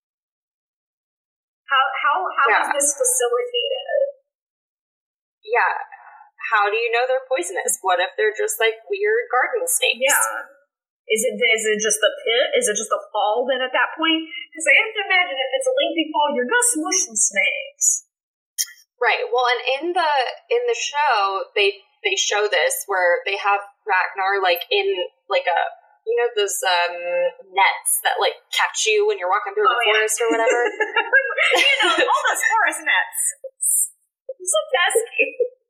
How how how yeah. is this facilitated? Yeah. How do you know they're poisonous? What if they're just like weird garden snakes? Yeah. Is it is it just the pit? Is it just a fall then at that point? Because I have to imagine if it's a lengthy fall, you're gonna smush some snakes. Right. Well, and in the in the show, they they show this where they have Ragnar like in like a you know those um, nets that like catch you when you're walking through oh, the yeah. forest or whatever. You know all those forest nets. So pesky.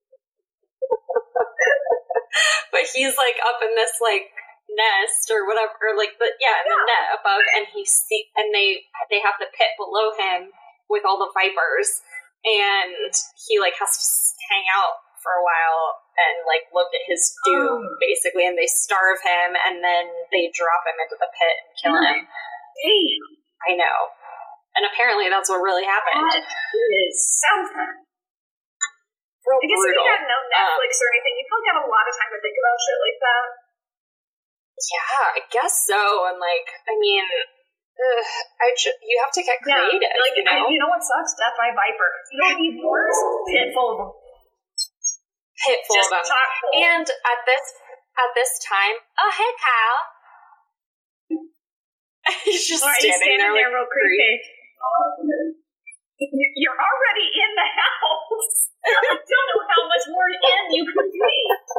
But he's like up in this like nest or whatever, or like the yeah, in the yeah. net above, and he see and they they have the pit below him with all the vipers, and he like has to hang out for a while and like look at his doom oh. basically, and they starve him, and then they drop him into the pit and kill yeah. him. Damn, I know, and apparently that's what really happened. That is something. Real I guess brutal. if you have no Netflix um, or anything, you probably have a lot of time to think about shit like that. Yeah, I guess so. And like, I mean, ugh, I ju- you have to get creative. Yeah, like, you know, you know what sucks? Death by Viper. You don't need doors. Pit full of them. Pit full Just of them. chock full. And at this at this time, oh hey Kyle, he's just right, standing, he's standing there, there like, real creepy. You're already in the house. I don't know how much more in you could be.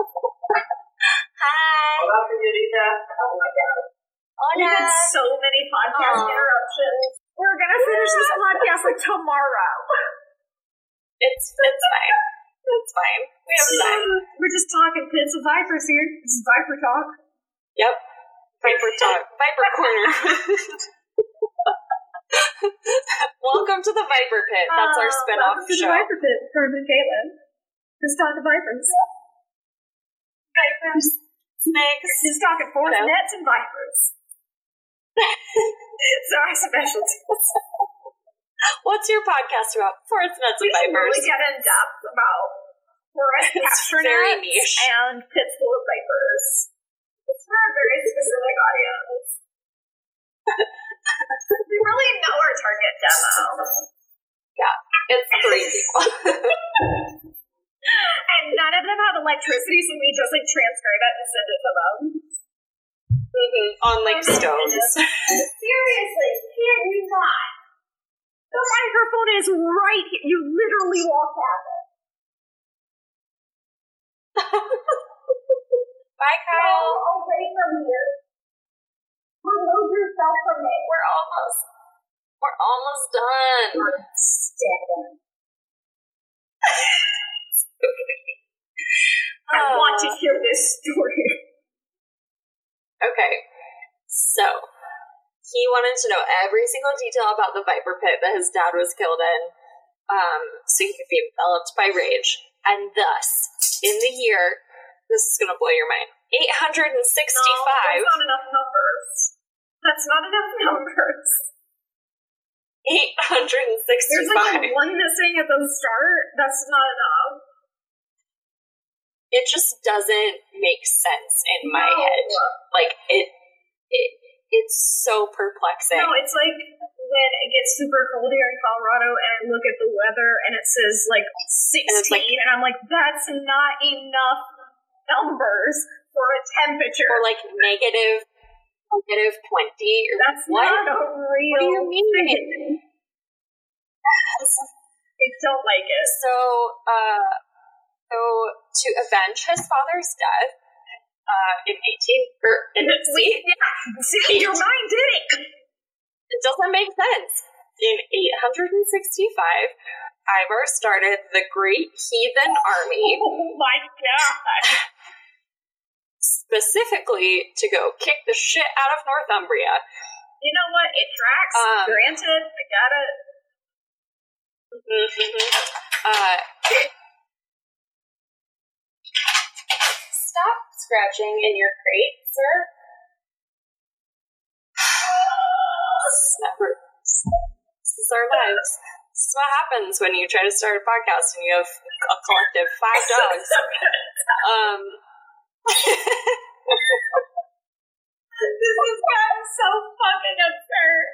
Hi. Hola, señorita. Oh my god. Hola. We had so many podcast Aww. interruptions. We're gonna finish this podcast like tomorrow. It's it's fine. It's fine. We have time. We're just talking pits of vipers here. This is Viper Talk. Yep. Viper Talk. Viper Corner. Welcome to the Viper Pit. That's our spin-off welcome to show. The Viper Pit. Carmen and Caitlin. Just talking vipers. Vipers. Snakes. Just talking forest nets and vipers. It's our specialties. What's your podcast about? Forest nets and we vipers. We really get in depth about forest astronauts and pits full of vipers. It's for a very specific audience. We really know our target demo. Yeah, it's three people. And none of them have electricity, so we just like transcribe it and send it to them. Mm-hmm. On like stones. Seriously, can you not? The microphone is right here. You literally walk past it. Bye, Kyle. Go away from here. Remove yourself from me. We're almost, we're almost done. Step. I uh, want to hear this story. Okay, so he wanted to know every single detail about the Viper Pit that his dad was killed in, um, so he could be enveloped by rage. And thus, in the year, this is going to blow your mind, eight hundred sixty-five. No, that's not enough numbers. That's not enough numbers. eight hundred sixty-five. There's like one missing at the start. That's not enough. It just doesn't make sense in my no. head. Like, it, it, it's so perplexing. No, it's like when it gets super cold here in Colorado and I look at the weather and it says like sixteen and, like, and I'm like, that's not enough numbers for a temperature. Or like negative, negative twenty. Or that's what? not a real What do you mean? thing. I don't like it. So, uh, so to avenge his father's death, uh, in eighteen, or in see, see, your mind did it. It doesn't make sense. In eight hundred sixty-five, Ivar started the Great Heathen Army. Oh my god! Specifically to go kick the shit out of Northumbria. You know what? It tracks. Um, Granted, I got it. Mm-hmm. Uh, stop scratching in your crate, sir. Never. This is our lives. This is what happens when you try to start a podcast and you have a collective five dogs. um. This has gotten so fucking absurd.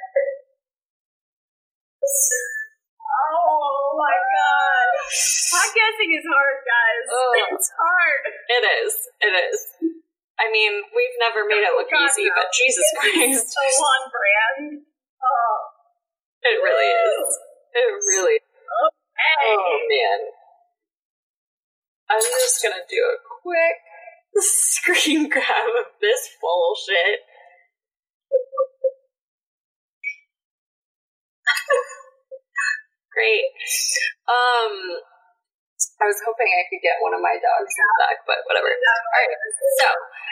Oh my god. Podcasting is hard, guys. Oh, it's hard. It is. It is. I mean, we've never made it look oh, easy, no. but Jesus it Christ. So on brand. Oh. It really is. It really is. Okay. Oh, man. I'm just gonna do a quick screen grab of this bullshit. Great. Um, I was hoping I could get one of my dogs back, but whatever. Alright, so.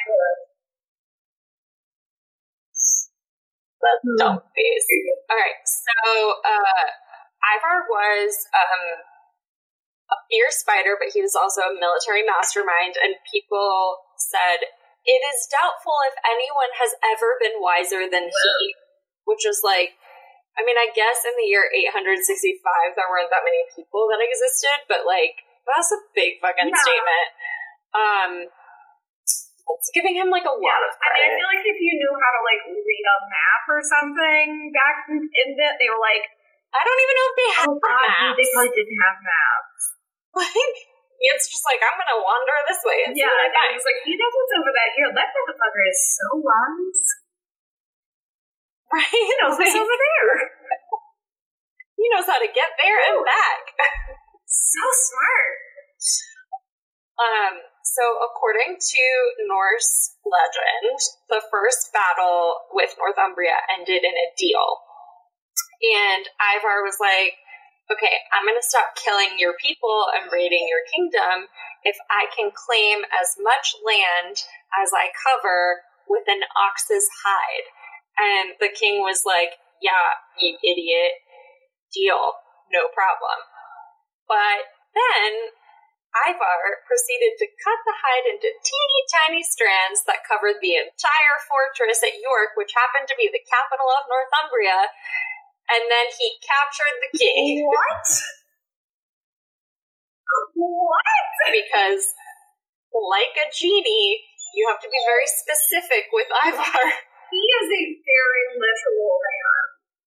That's dumb face. Alright, so, uh, Ivar was, um, a fierce fighter, but he was also a military mastermind, and people said, it is doubtful if anyone has ever been wiser than he, which is like, I mean, I guess in the year eight hundred sixty-five, there weren't that many people that existed, but, like, that's a big fucking yeah. statement. Um, it's giving him, like, a lot yeah, of credit. I mean, I feel like if you knew how to, like, read a map or something back in it, they were like, I don't even know if they had oh, God, maps. They probably didn't have maps. Like, it's just like, I'm gonna wander this way and yeah, see what I find. It's like, you know what's over that here? That motherfucker is so wise. Right? He knows what's over there. He knows how to get there and back. So smart. Um, so according to Norse legend, the first battle with Northumbria ended in a deal. And Ivar was like, okay, I'm going to stop killing your people and raiding your kingdom if I can claim as much land as I cover with an ox's hide. And the king was like, yeah, you idiot, deal, no problem. But then Ivar proceeded to cut the hide into teeny tiny strands that covered the entire fortress at York, which happened to be the capital of Northumbria. And then he captured the king. What? What? Because, like a genie, you have to be very specific with Ivar. He is a very literal man.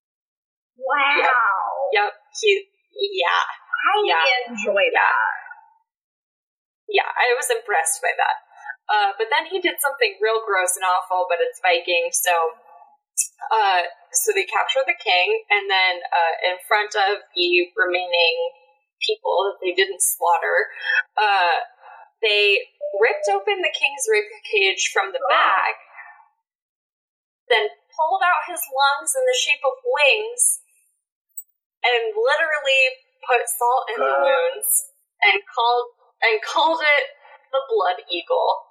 Wow. Yep. yep. He, yeah. I yeah. enjoy that. Yeah, I was impressed by that. Uh, but then he did something real gross and awful, but it's Viking, so... Uh, so they capture the king, and then uh, in front of the remaining people that they didn't slaughter, uh, they ripped open the king's ribcage from the back, then pulled out his lungs in the shape of wings, and literally put salt in the wounds, and called and called it the Blood Eagle.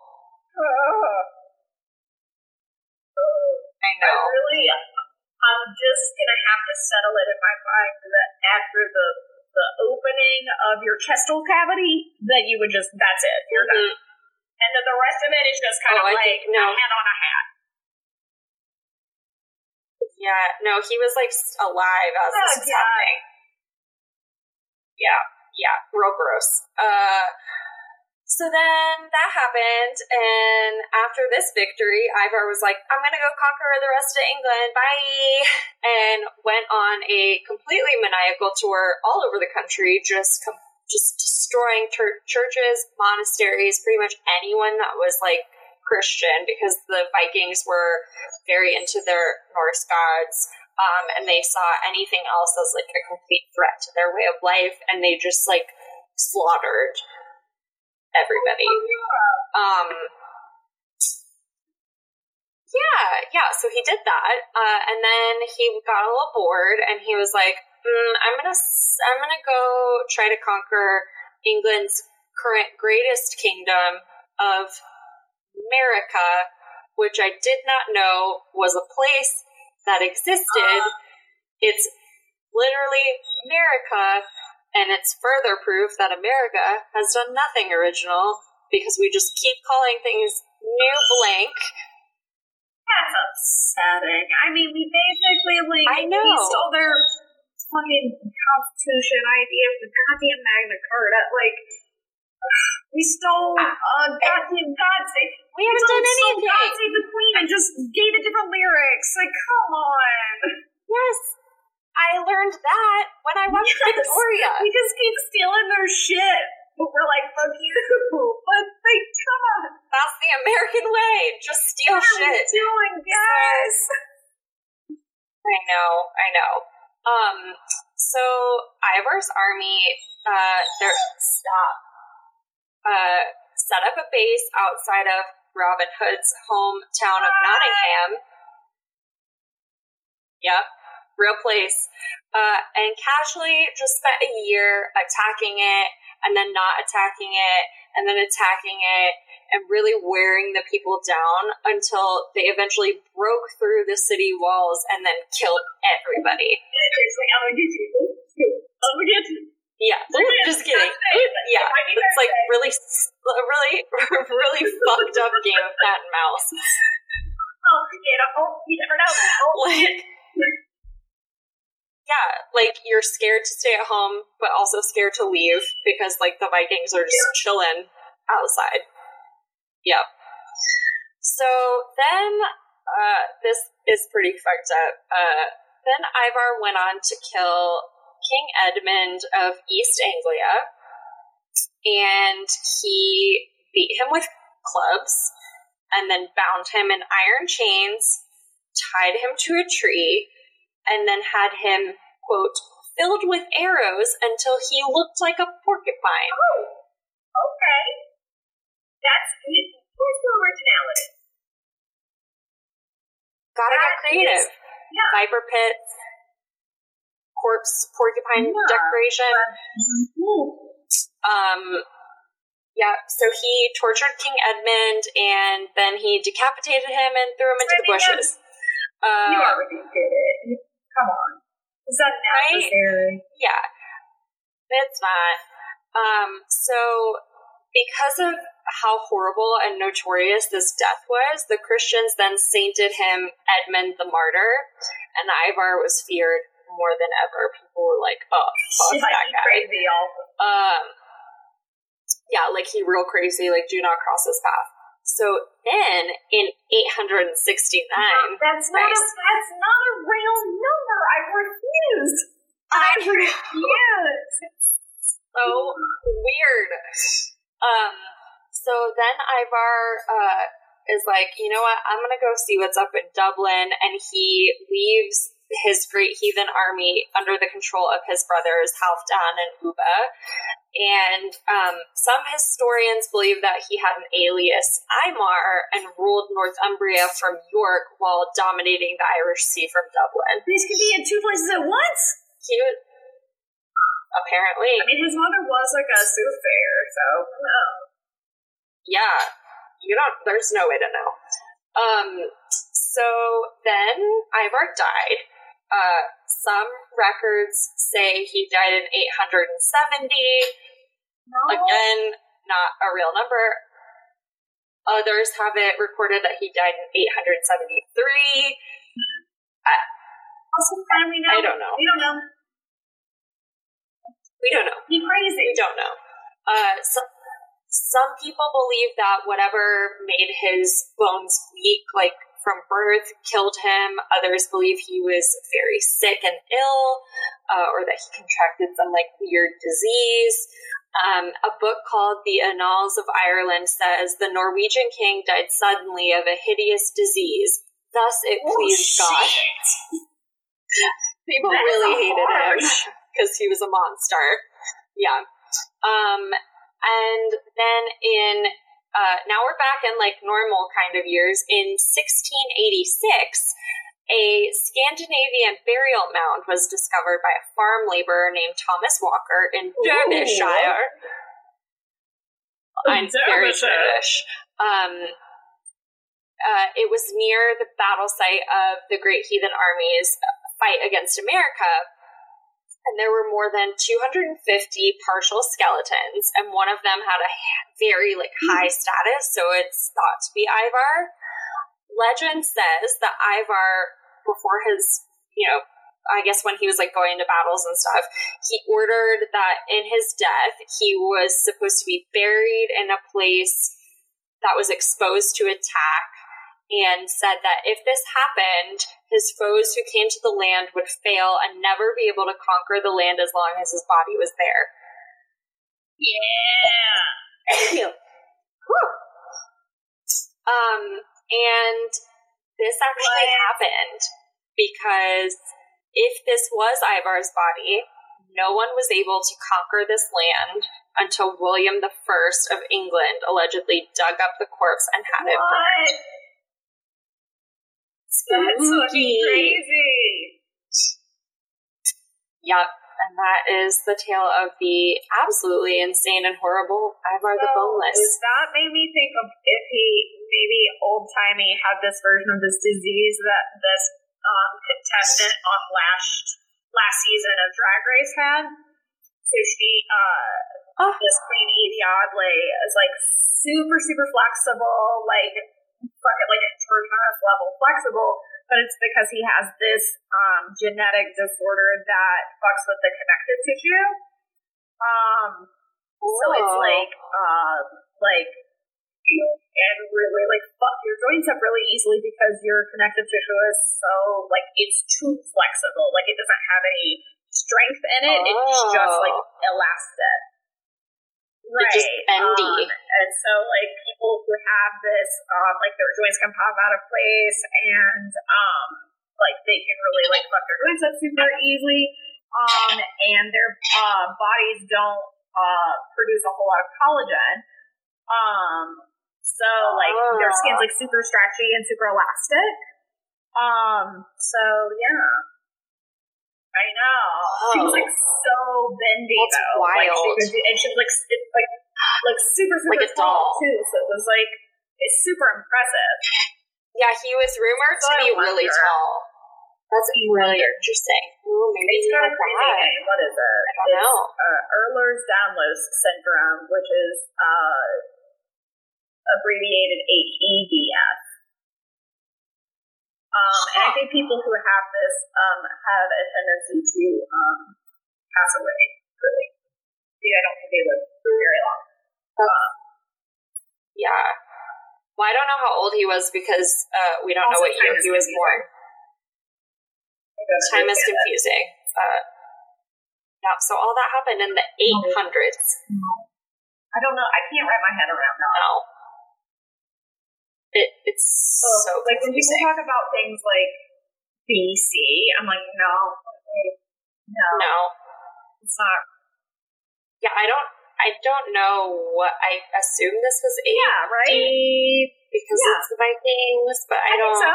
I know. I really, I'm just gonna have to settle it in my mind that after the the opening of your chestal cavity, that you would just, that's it, you're mm-hmm. done. And that the rest of it is just kind oh, of I like think, no. a hat on a hat. Yeah, no, he was like alive as oh, this was God. happening. Yeah, yeah, real gross. Uh, So then that happened, and after this victory, Ivar was like, I'm going to go conquer the rest of England, bye! And went on a completely maniacal tour all over the country, just com- just destroying ter- churches, monasteries, pretty much anyone that was, like, Christian, because the Vikings were very into their Norse gods, um, and they saw anything else as, like, a complete threat to their way of life, and they just, like, slaughtered everybody. Um, yeah, yeah, so he did that, uh, and then he got a little bored, and he was like, mm, I'm gonna, I'm gonna go try to conquer England's current greatest kingdom of America, which I did not know was a place that existed. It's literally America. And it's further proof that America has done nothing original because we just keep calling things new blank. That's upsetting. I mean, we basically, like, I know. we stole their fucking Constitution idea with goddamn Magna Carta. Like, we stole uh, goddamn God Save. We haven't done anything. God Save the Queen and just gave it different lyrics. Like, come on. Yes. I learned that when I watched yes, Victoria. We just keep stealing their shit. But we're like, fuck you. But, like, come on. That's the American way. Just steal what shit. What are we doing, guys? I know, I know. Um, so, Ivar's army, uh, they're, stop, uh, set up a base outside of Robin Hood's hometown of Nottingham. Yep. Real place, uh, and casually just spent a year attacking it, and then not attacking it, and then attacking it, and really wearing the people down until they eventually broke through the city walls and then killed everybody. It's like, I'm gonna get you. I'm gonna get you. Yeah, just kidding. Yeah, it's like really, really, really fucked up game of cat and mouse. Oh, you know, you never know. Like. Yeah, like, you're scared to stay at home, but also scared to leave, because, like, the Vikings are just yeah. chilling outside. Yep. So, then, uh, this is pretty fucked up. Uh, then Ivar went on to kill King Edmund of East Anglia, and he beat him with clubs, and then bound him in iron chains, tied him to a tree, and then had him, quote, filled with arrows until he looked like a porcupine. Oh, okay. That's, where's the originality? Gotta that get creative. Is, yeah. Viper pits, corpse, porcupine yeah. decoration. Um, yeah, so he tortured King Edmund, and then he decapitated him and threw him into I the bushes. Uh, you already did it. Come on. Is that necessary? Right? Yeah. It's not. Um, so, because of how horrible and notorious this death was, the Christians then sainted him Edmund the Martyr, and Ivar was feared more than ever. People were like, oh, fuck yeah, that guy. Crazy, um, Yeah, like he real crazy, like do not cross his path. So then in eight hundred sixty-nine, no, that's not nice. a that's not a real number. I refuse. I refuse. So weird. Um. So then Ivar uh, is like, you know what? I'm gonna go see what's up in Dublin, and he leaves his great heathen army under the control of his brothers Halfdan and Ubba. And um, some historians believe that he had an alias, Aymar, and ruled Northumbria from York while dominating the Irish Sea from Dublin. These could be in two places at once? He would, apparently. I mean, his mother was like a soothsayer, so no. Yeah, you don't, there's no way to know. Um, so then Ivar died. Uh, some records say he died in eight hundred seventy. No. Again, not a real number. Others have it recorded that he died in eight hundred seventy-three. I, also, we know. I don't know. We don't know. We don't know. He's crazy. We don't know. Uh, so, some people believe that whatever made his bones weak, like from birth, killed him. Others believe he was very sick and ill, uh, or that he contracted some like weird disease. Um, a book called The Annals of Ireland says the Norwegian king died suddenly of a hideous disease. Thus, it oh, pleased shit. God. People that really hated harsh. him because he was a monster. Yeah. Um, and then in Uh, now we're back in like normal kind of years. In sixteen eighty-six, a Scandinavian burial mound was discovered by a farm laborer named Thomas Walker in Derbyshire. I'm very British. Um, uh, it was near the battle site of the Great Heathen Army's fight against America. And there were more than two hundred fifty partial skeletons, and one of them had a very like high status, so it's thought to be Ivar. Legend says that Ivar, before his, you know, I guess when he was like going to battles and stuff, he ordered that in his death he was supposed to be buried in a place that was exposed to attack, and said that if this happened, his foes who came to the land would fail and never be able to conquer the land as long as his body was there. Yeah. um, and this actually what? happened because if this was Ivar's body, no one was able to conquer this land until William the First of England allegedly dug up the corpse and had what? it burned. That's fucking crazy. Yep, and that is the tale of the absolutely insane and horrible Ivar so, the Boneless. That made me think of if he maybe old-timey had this version of this disease that this um, contestant on last last season of Drag Race had. So she, uh, oh. this Queen Edie Odley is like super, super flexible, like fucking like Georgia's level flexible, but it's because he has this um, genetic disorder that fucks with the connective tissue. Um, so it's like, uh, like, and really like fuck your joints up really easily because your connective tissue is so like it's too flexible. Like it doesn't have any strength in it. Oh. It's just like elastic. Right. It's just bendy. Um, and so, like, people who have this, um, like, their joints can pop out of place, and, um, like, they can really, like, fuck their joints up super easily, um, and their, uh, bodies don't, uh, produce a whole lot of collagen. Um, so, like, oh. their skin's, like, super stretchy and super elastic. Um, so, yeah. I know. Oh. She was like so bendy. That's though. wild. Like, she was, and she was like, like, like super, super like a tall doll too. So it was like, it's super impressive. Yeah, he was rumored so to be really tall. That's really interesting. Ooh, maybe it's got a crazy name. What is it? I don't know. It's, uh, Ehlers-Danlos syndrome, which is uh, abbreviated H E D S. Um, and I think people who have this um, have a tendency to um, pass away, really. I don't think they live for very long. Um, yeah. Well, I don't know how old he was because uh, we don't know what year he was born. Time is confusing. Uh, yeah, so all that happened in the eight hundreds. I don't know. I can't wrap my head around that. No. It, it's so, so like confusing. When people talk about things like B C, I'm like, no. No. No. It's not. Yeah, I don't I don't know what, I assume this was eight. Yeah, right? Because yeah. it's the Vikings, but I, I don't. Think so.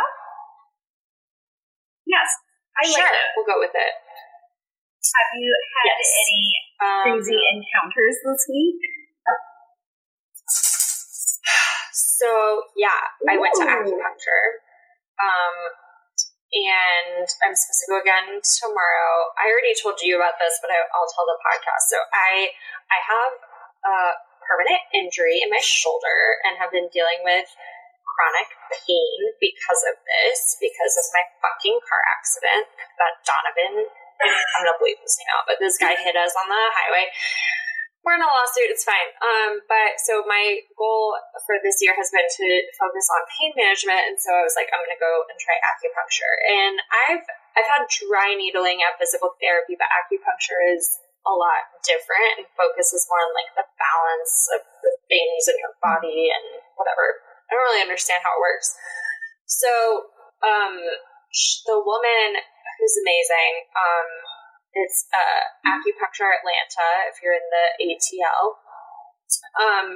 Yes. I sure, like it. We'll go with it. Have you had yes. any um, crazy encounters this week? So, yeah, Ooh. I went to acupuncture. Um, and I'm supposed to go again tomorrow. I already told you about this, but I, I'll tell the podcast. So I, I have a permanent injury in my shoulder and have been dealing with chronic pain because of this, because of my fucking car accident that Donovan, I'm going to bleep this name out, but this guy hit us on the highway. We're in a lawsuit, it's fine. Um, but so my goal for this year has been to focus on pain management, and so I was like, I'm going to go and try acupuncture. And I've I've had dry needling at physical therapy, but acupuncture is a lot different and focuses more on like the balance of the things in your body and whatever. I don't really understand how it works. So um, the woman who's amazing, um, it's uh, Acupuncture Atlanta, if you're in the A T L. Um,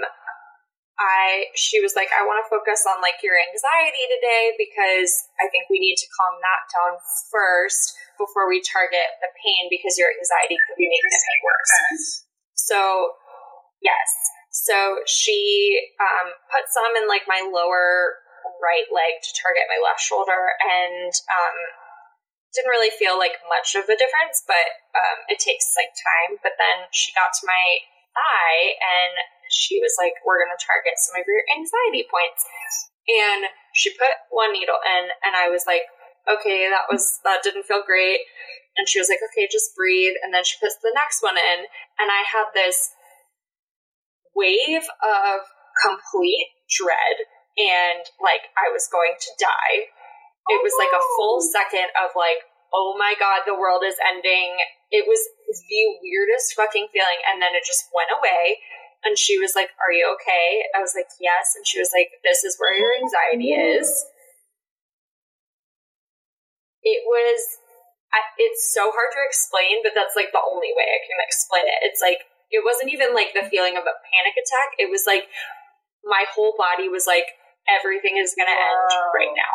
I she was like, I want to focus on like your anxiety today because I think we need to calm that down first before we target the pain because your anxiety could be making it worse. So, yes. So she um, put some in like my lower right leg to target my left shoulder, and um, didn't really feel like much of a difference, but um, it takes like time. But then she got to my thigh and she was like, we're going to target some of your anxiety points. And she put one needle in and I was like, okay, that was, that didn't feel great. And she was like, okay, just breathe. And then she puts the next one in and I had this wave of complete dread and like I was going to die. It was like a full second of like, oh my God, the world is ending. It was the weirdest fucking feeling. And then it just went away. And she was like, are you okay? I was like, yes. And she was like, this is where your anxiety is. It was, I, it's so hard to explain, but that's like the only way I can explain it. It's like, it wasn't even like the feeling of a panic attack. It was like my whole body was like, everything is going to end right now.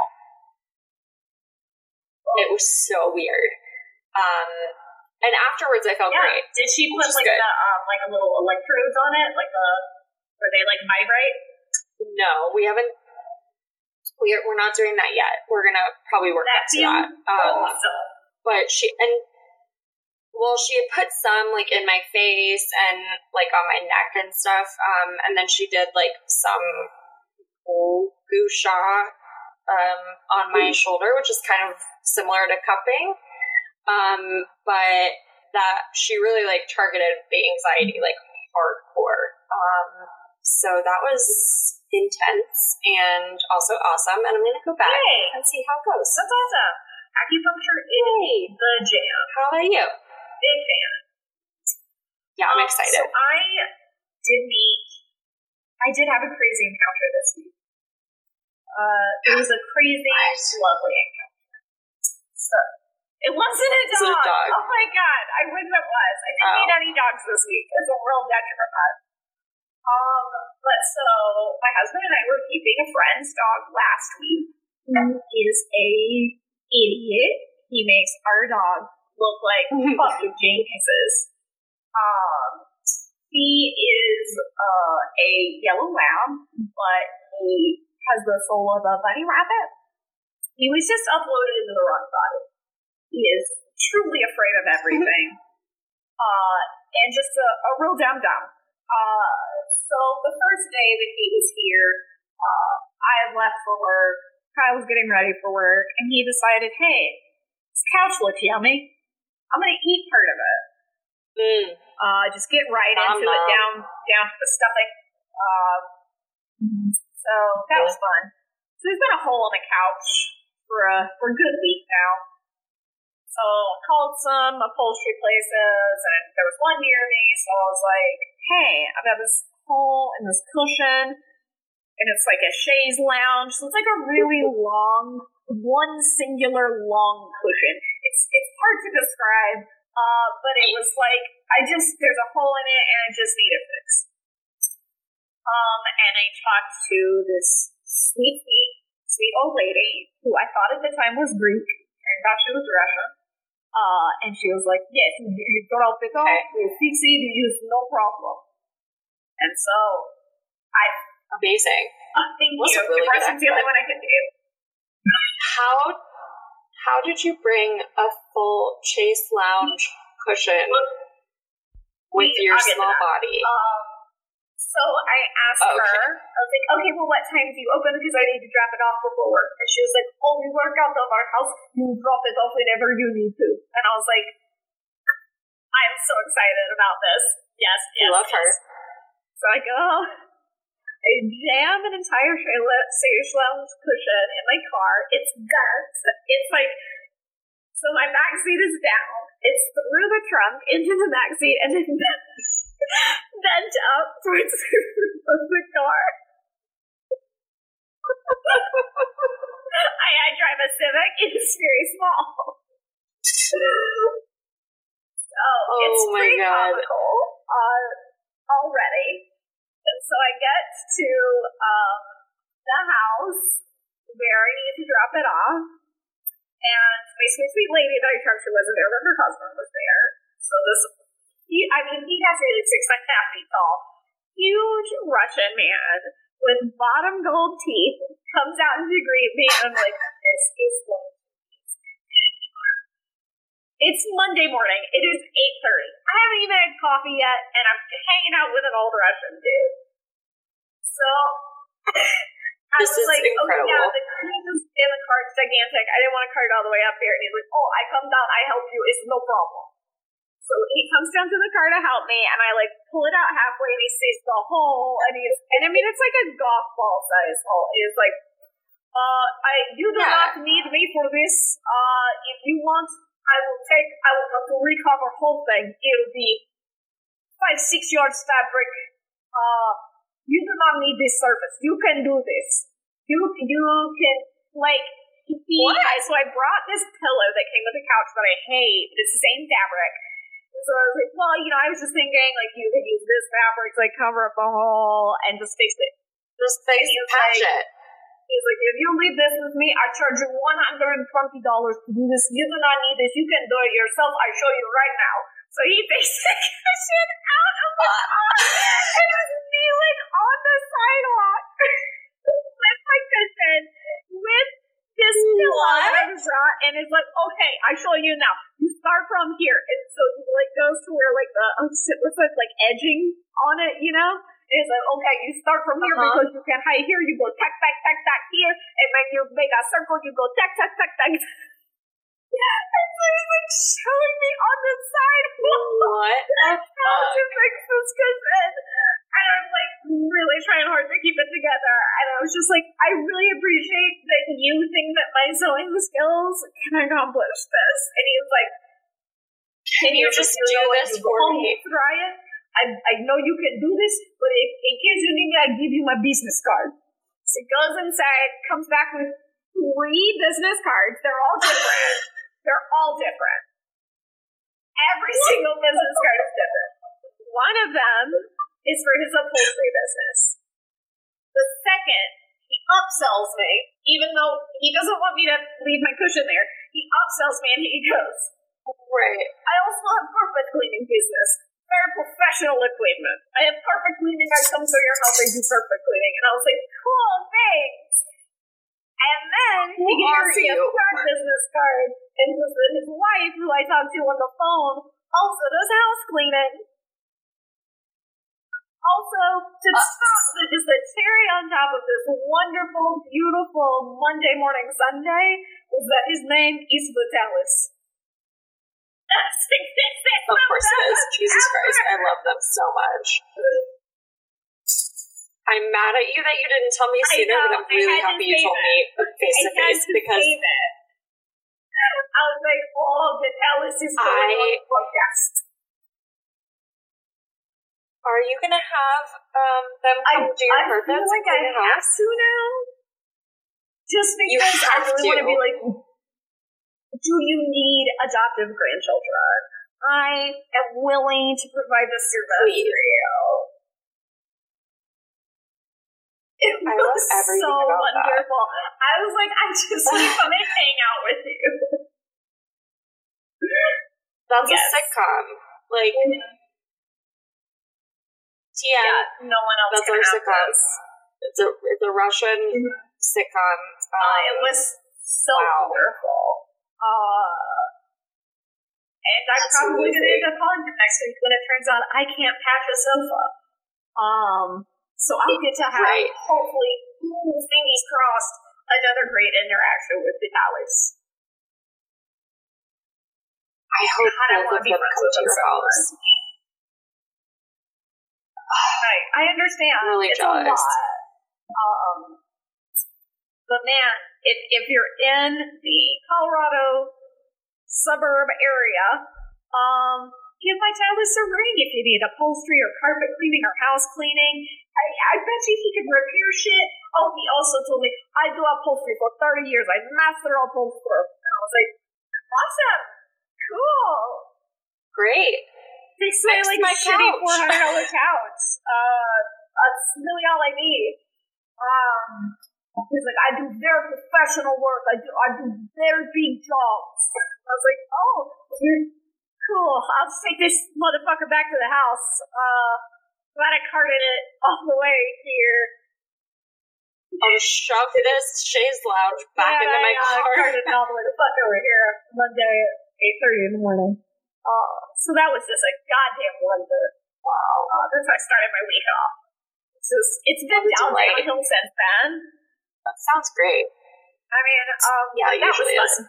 It was so weird. Um, and afterwards I felt yeah. great. Did she put like the, um, like a little electrodes on it? Like a, were they like vibrate? No, we haven't, we're, we're not doing that yet. We're going to probably work up to that. Um, awesome. But she, and well, she had put some like in my face and like on my neck and stuff. Um, and then she did like some goo sha um, on my mm. shoulder, which is kind of similar to cupping. Um, but that she really like targeted the anxiety like hardcore. Um, so that was intense and also awesome. And I'm going to go back hey, and see how it goes. That's awesome. Acupuncture is the jam. How about you? Big fan. Yeah, I'm um, excited. So I did meet, I did have a crazy encounter this week. Uh, it was a crazy, nice. lovely encounter. So, it wasn't a dog. A dog. Oh my God, I wish it was. I didn't oh. meet any dogs this week. It's a real detriment. Um, but so, my husband and I were keeping a friend's dog last week. Who is a idiot. He makes our dog look like fucking geniuses. Um, he is uh, a yellow lab, but he has the soul of a bunny rabbit. He was just uploaded into the wrong body. He is truly afraid of everything. uh, and just a, a real dum-dum. Uh, so the first day that he was here, uh, I had left for work. I was getting ready for work, and he decided, hey, this couch looks yummy. I'm going to eat part of it. Mm. Uh, just get right nom, into nom. it, down down to the stuffing. Um, so that was fun. So there's been a hole in the couch for a for a good week now. So I called some upholstery places, and there was one near me. So I was like, "Hey, I've got this hole in this cushion, and it's like a chaise lounge. So it's like a really long, one singular long cushion. It's it's hard to describe, uh, but it was like I just there's a hole in it, and I just need it fixed." Um, and I talked to this sweet, sweet, sweet old lady who I thought at the time was Greek, and thought she was Russian. Uh, and she was like, "Yes, you got all pick up, you fix it, you use no problem." And so I amazing. Uh, thank What's you. Really Depression's the only one I can do. How how did you bring a full chaise lounge cushion with we, your small body? Um, so I asked oh, okay. her, I was like, "Okay, well, what time do you open? Because I need to drop it off before work." And she was like, "Oh, we work out of our house. You drop it off whenever you need to." And I was like, "I'm so excited about this. Yes, yes, I love yes. her." So I go, I jam an entire chaise lounge cushion in my car. It's dark. It's like, so my back seat is down. It's through the trunk into the back seat and then bent up towards the roof of the car. I, I drive a Civic. It's very small. So oh it's my pretty God. comical uh, already. And so I get to um, the house where I need to drop it off. And my sweet, sweet lady that I talked to wasn't there, but her husband was there. So this, he, I mean, he has to be like six and a half feet tall. Huge Russian man with bottom gold teeth comes out to greet me, and I'm like, this is going to be spectacular. It's Monday morning. It is eight thirty. I haven't even had coffee yet, and I'm hanging out with an old Russian dude. So I this was is like, incredible. "Oh yeah, the cruise is in the cart's gigantic. I didn't want to cart it all the way up here." And he's like, "Oh, I come down, I help you. It's no problem." So he comes down to the car to help me, and I like pull it out halfway, and he sees the hole, and he's, and I mean, it's like a golf ball size hole. He's like, uh, I, you do yeah. not need me for this. Uh, if you want, I will take, I will have to recover whole thing. It'll be five, six yards fabric. Uh, you do not need this surface. You can do this. You, you can, like, he, I, so I brought this pillow that came with the couch that I hate. It's the same fabric. So I was like, well, you know, I was just thinking, like, you could use this fabric to, like, cover up the hole and just fix it. Just fix it, patch like, it. He's like, if you leave this with me, I charge you one hundred twenty dollars to do this. You do not need this. You can do it yourself. I show you right now. So he fixed the cushion out of the car and was kneeling on the sidewalk with my cushion with this pillow that I brought, and it's like, "Okay, I show you now. You start from here." And so he like goes to where like the um, what's that, like edging on it, you know? And it's like, "Okay, you start from here uh-huh. because you can hide here. You go tack, tack, tack, tack here, and when you make a circle, you go tack, tack, tack, tack." And so he's like showing me on the sidewalk what how to fix this cushion. And I'm like really trying hard to keep it together. And I was just like, I really appreciate that you think that my sewing skills can accomplish this. And he was like, can you just do this for me? Try it. I, I know you can do this, but if, in case you need me, I give you my business card. So he goes inside, comes back with three business cards. They're all different. They're all different. Every single business card is different. One of them is for his upholstery business. The second, he upsells me, even though he doesn't want me to leave my cushion there. He upsells me and he goes, right. I also have carpet cleaning business. Very professional equipment. I have carpet cleaning. I come to your house, I do carpet cleaning. And I was like, cool, thanks. And then who he are gets me a third business card. And his wife, who I talked to on the phone, also does house cleaning. Also, to uh, stop, just the cherry on top of this wonderful, beautiful Monday morning Sunday was that his name is Vitalis. Of course it is. Jesus Christ, I love them so much. I'm mad at you that you didn't tell me sooner, know, but I'm really happy you told it. me face to face because I was like, oh, but Alice is going I, on the podcast. Are you going to have um, them come I, do your I purpose? feel like I have to now. Just because I really want to be like, do you need adoptive grandchildren? I am willing to provide the service Please. for you. It I was love everything so about wonderful. that. I was like, I just want to come and hang out with you. That's yes. a sitcom. Like, T N. Yeah, no one else That's can our have sitcom. this. It's a, it's a Russian mm-hmm. sitcom. Um, uh, it was so wow. wonderful. Uh, and I'm That's probably going to end up on it next week when it turns out I can't patch a sofa. Um, so I'll get to have, right. hopefully, fingers crossed, another great interaction with the Alex. I hope God, I want to be friends with your house. I, I understand. I'm really it's jealous. A lot. Um, but man, if if you're in the Colorado suburb area, um, give my Talis a ring if you need upholstery or carpet cleaning or house cleaning. I, I bet you he could repair shit. Oh, he also told me I do upholstery for thirty years. I master upholsterer. And I was like, awesome, cool, great. They say like my shitty four hundred dollar couch. Uh, that's really all I need. Um, he's like, I do very professional work. I do, I do very big jobs. I was like, oh, cool. I'll just take this motherfucker back to the house. Uh, glad I carted it all the way here. I'll shove this chaise lounge back yeah, into my I, uh, car. carted it all the way the fuck over here Monday at eight thirty in the morning. Uh, so that was just a goddamn wonder. Wow. Uh, that's how I started my week off. It's just, it's been down downhill since then. That sounds great. I mean, um, yeah, that was fun. Is.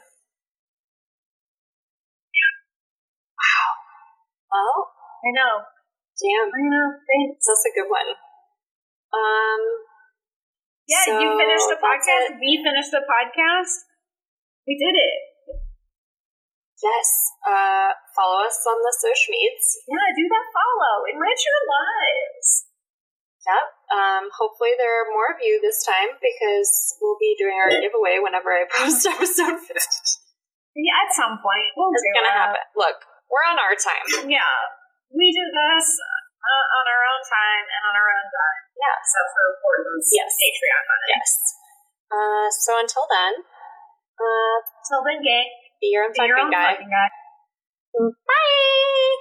Yeah. Wow. Well, I know. Damn. I know. Thanks. That's a good one. Um. Yeah, so you finished the podcast. We finished the podcast. We did it. Yes. Uh, follow us on the social medias. Yeah, do that follow. Enrich your lives. Yep. Um, hopefully there are more of you this time because we'll be doing our giveaway whenever I post episode fifty. Yeah, at some point. We'll it's going to happen. Look, we're on our time. Yeah. We do this uh, on our own time and on our own time. Yeah. Except for Portland's yes. Patreon money. Yes. Uh, so until then. Uh, until then, gang. Be your own, Be your own guy. fucking guy. Bye!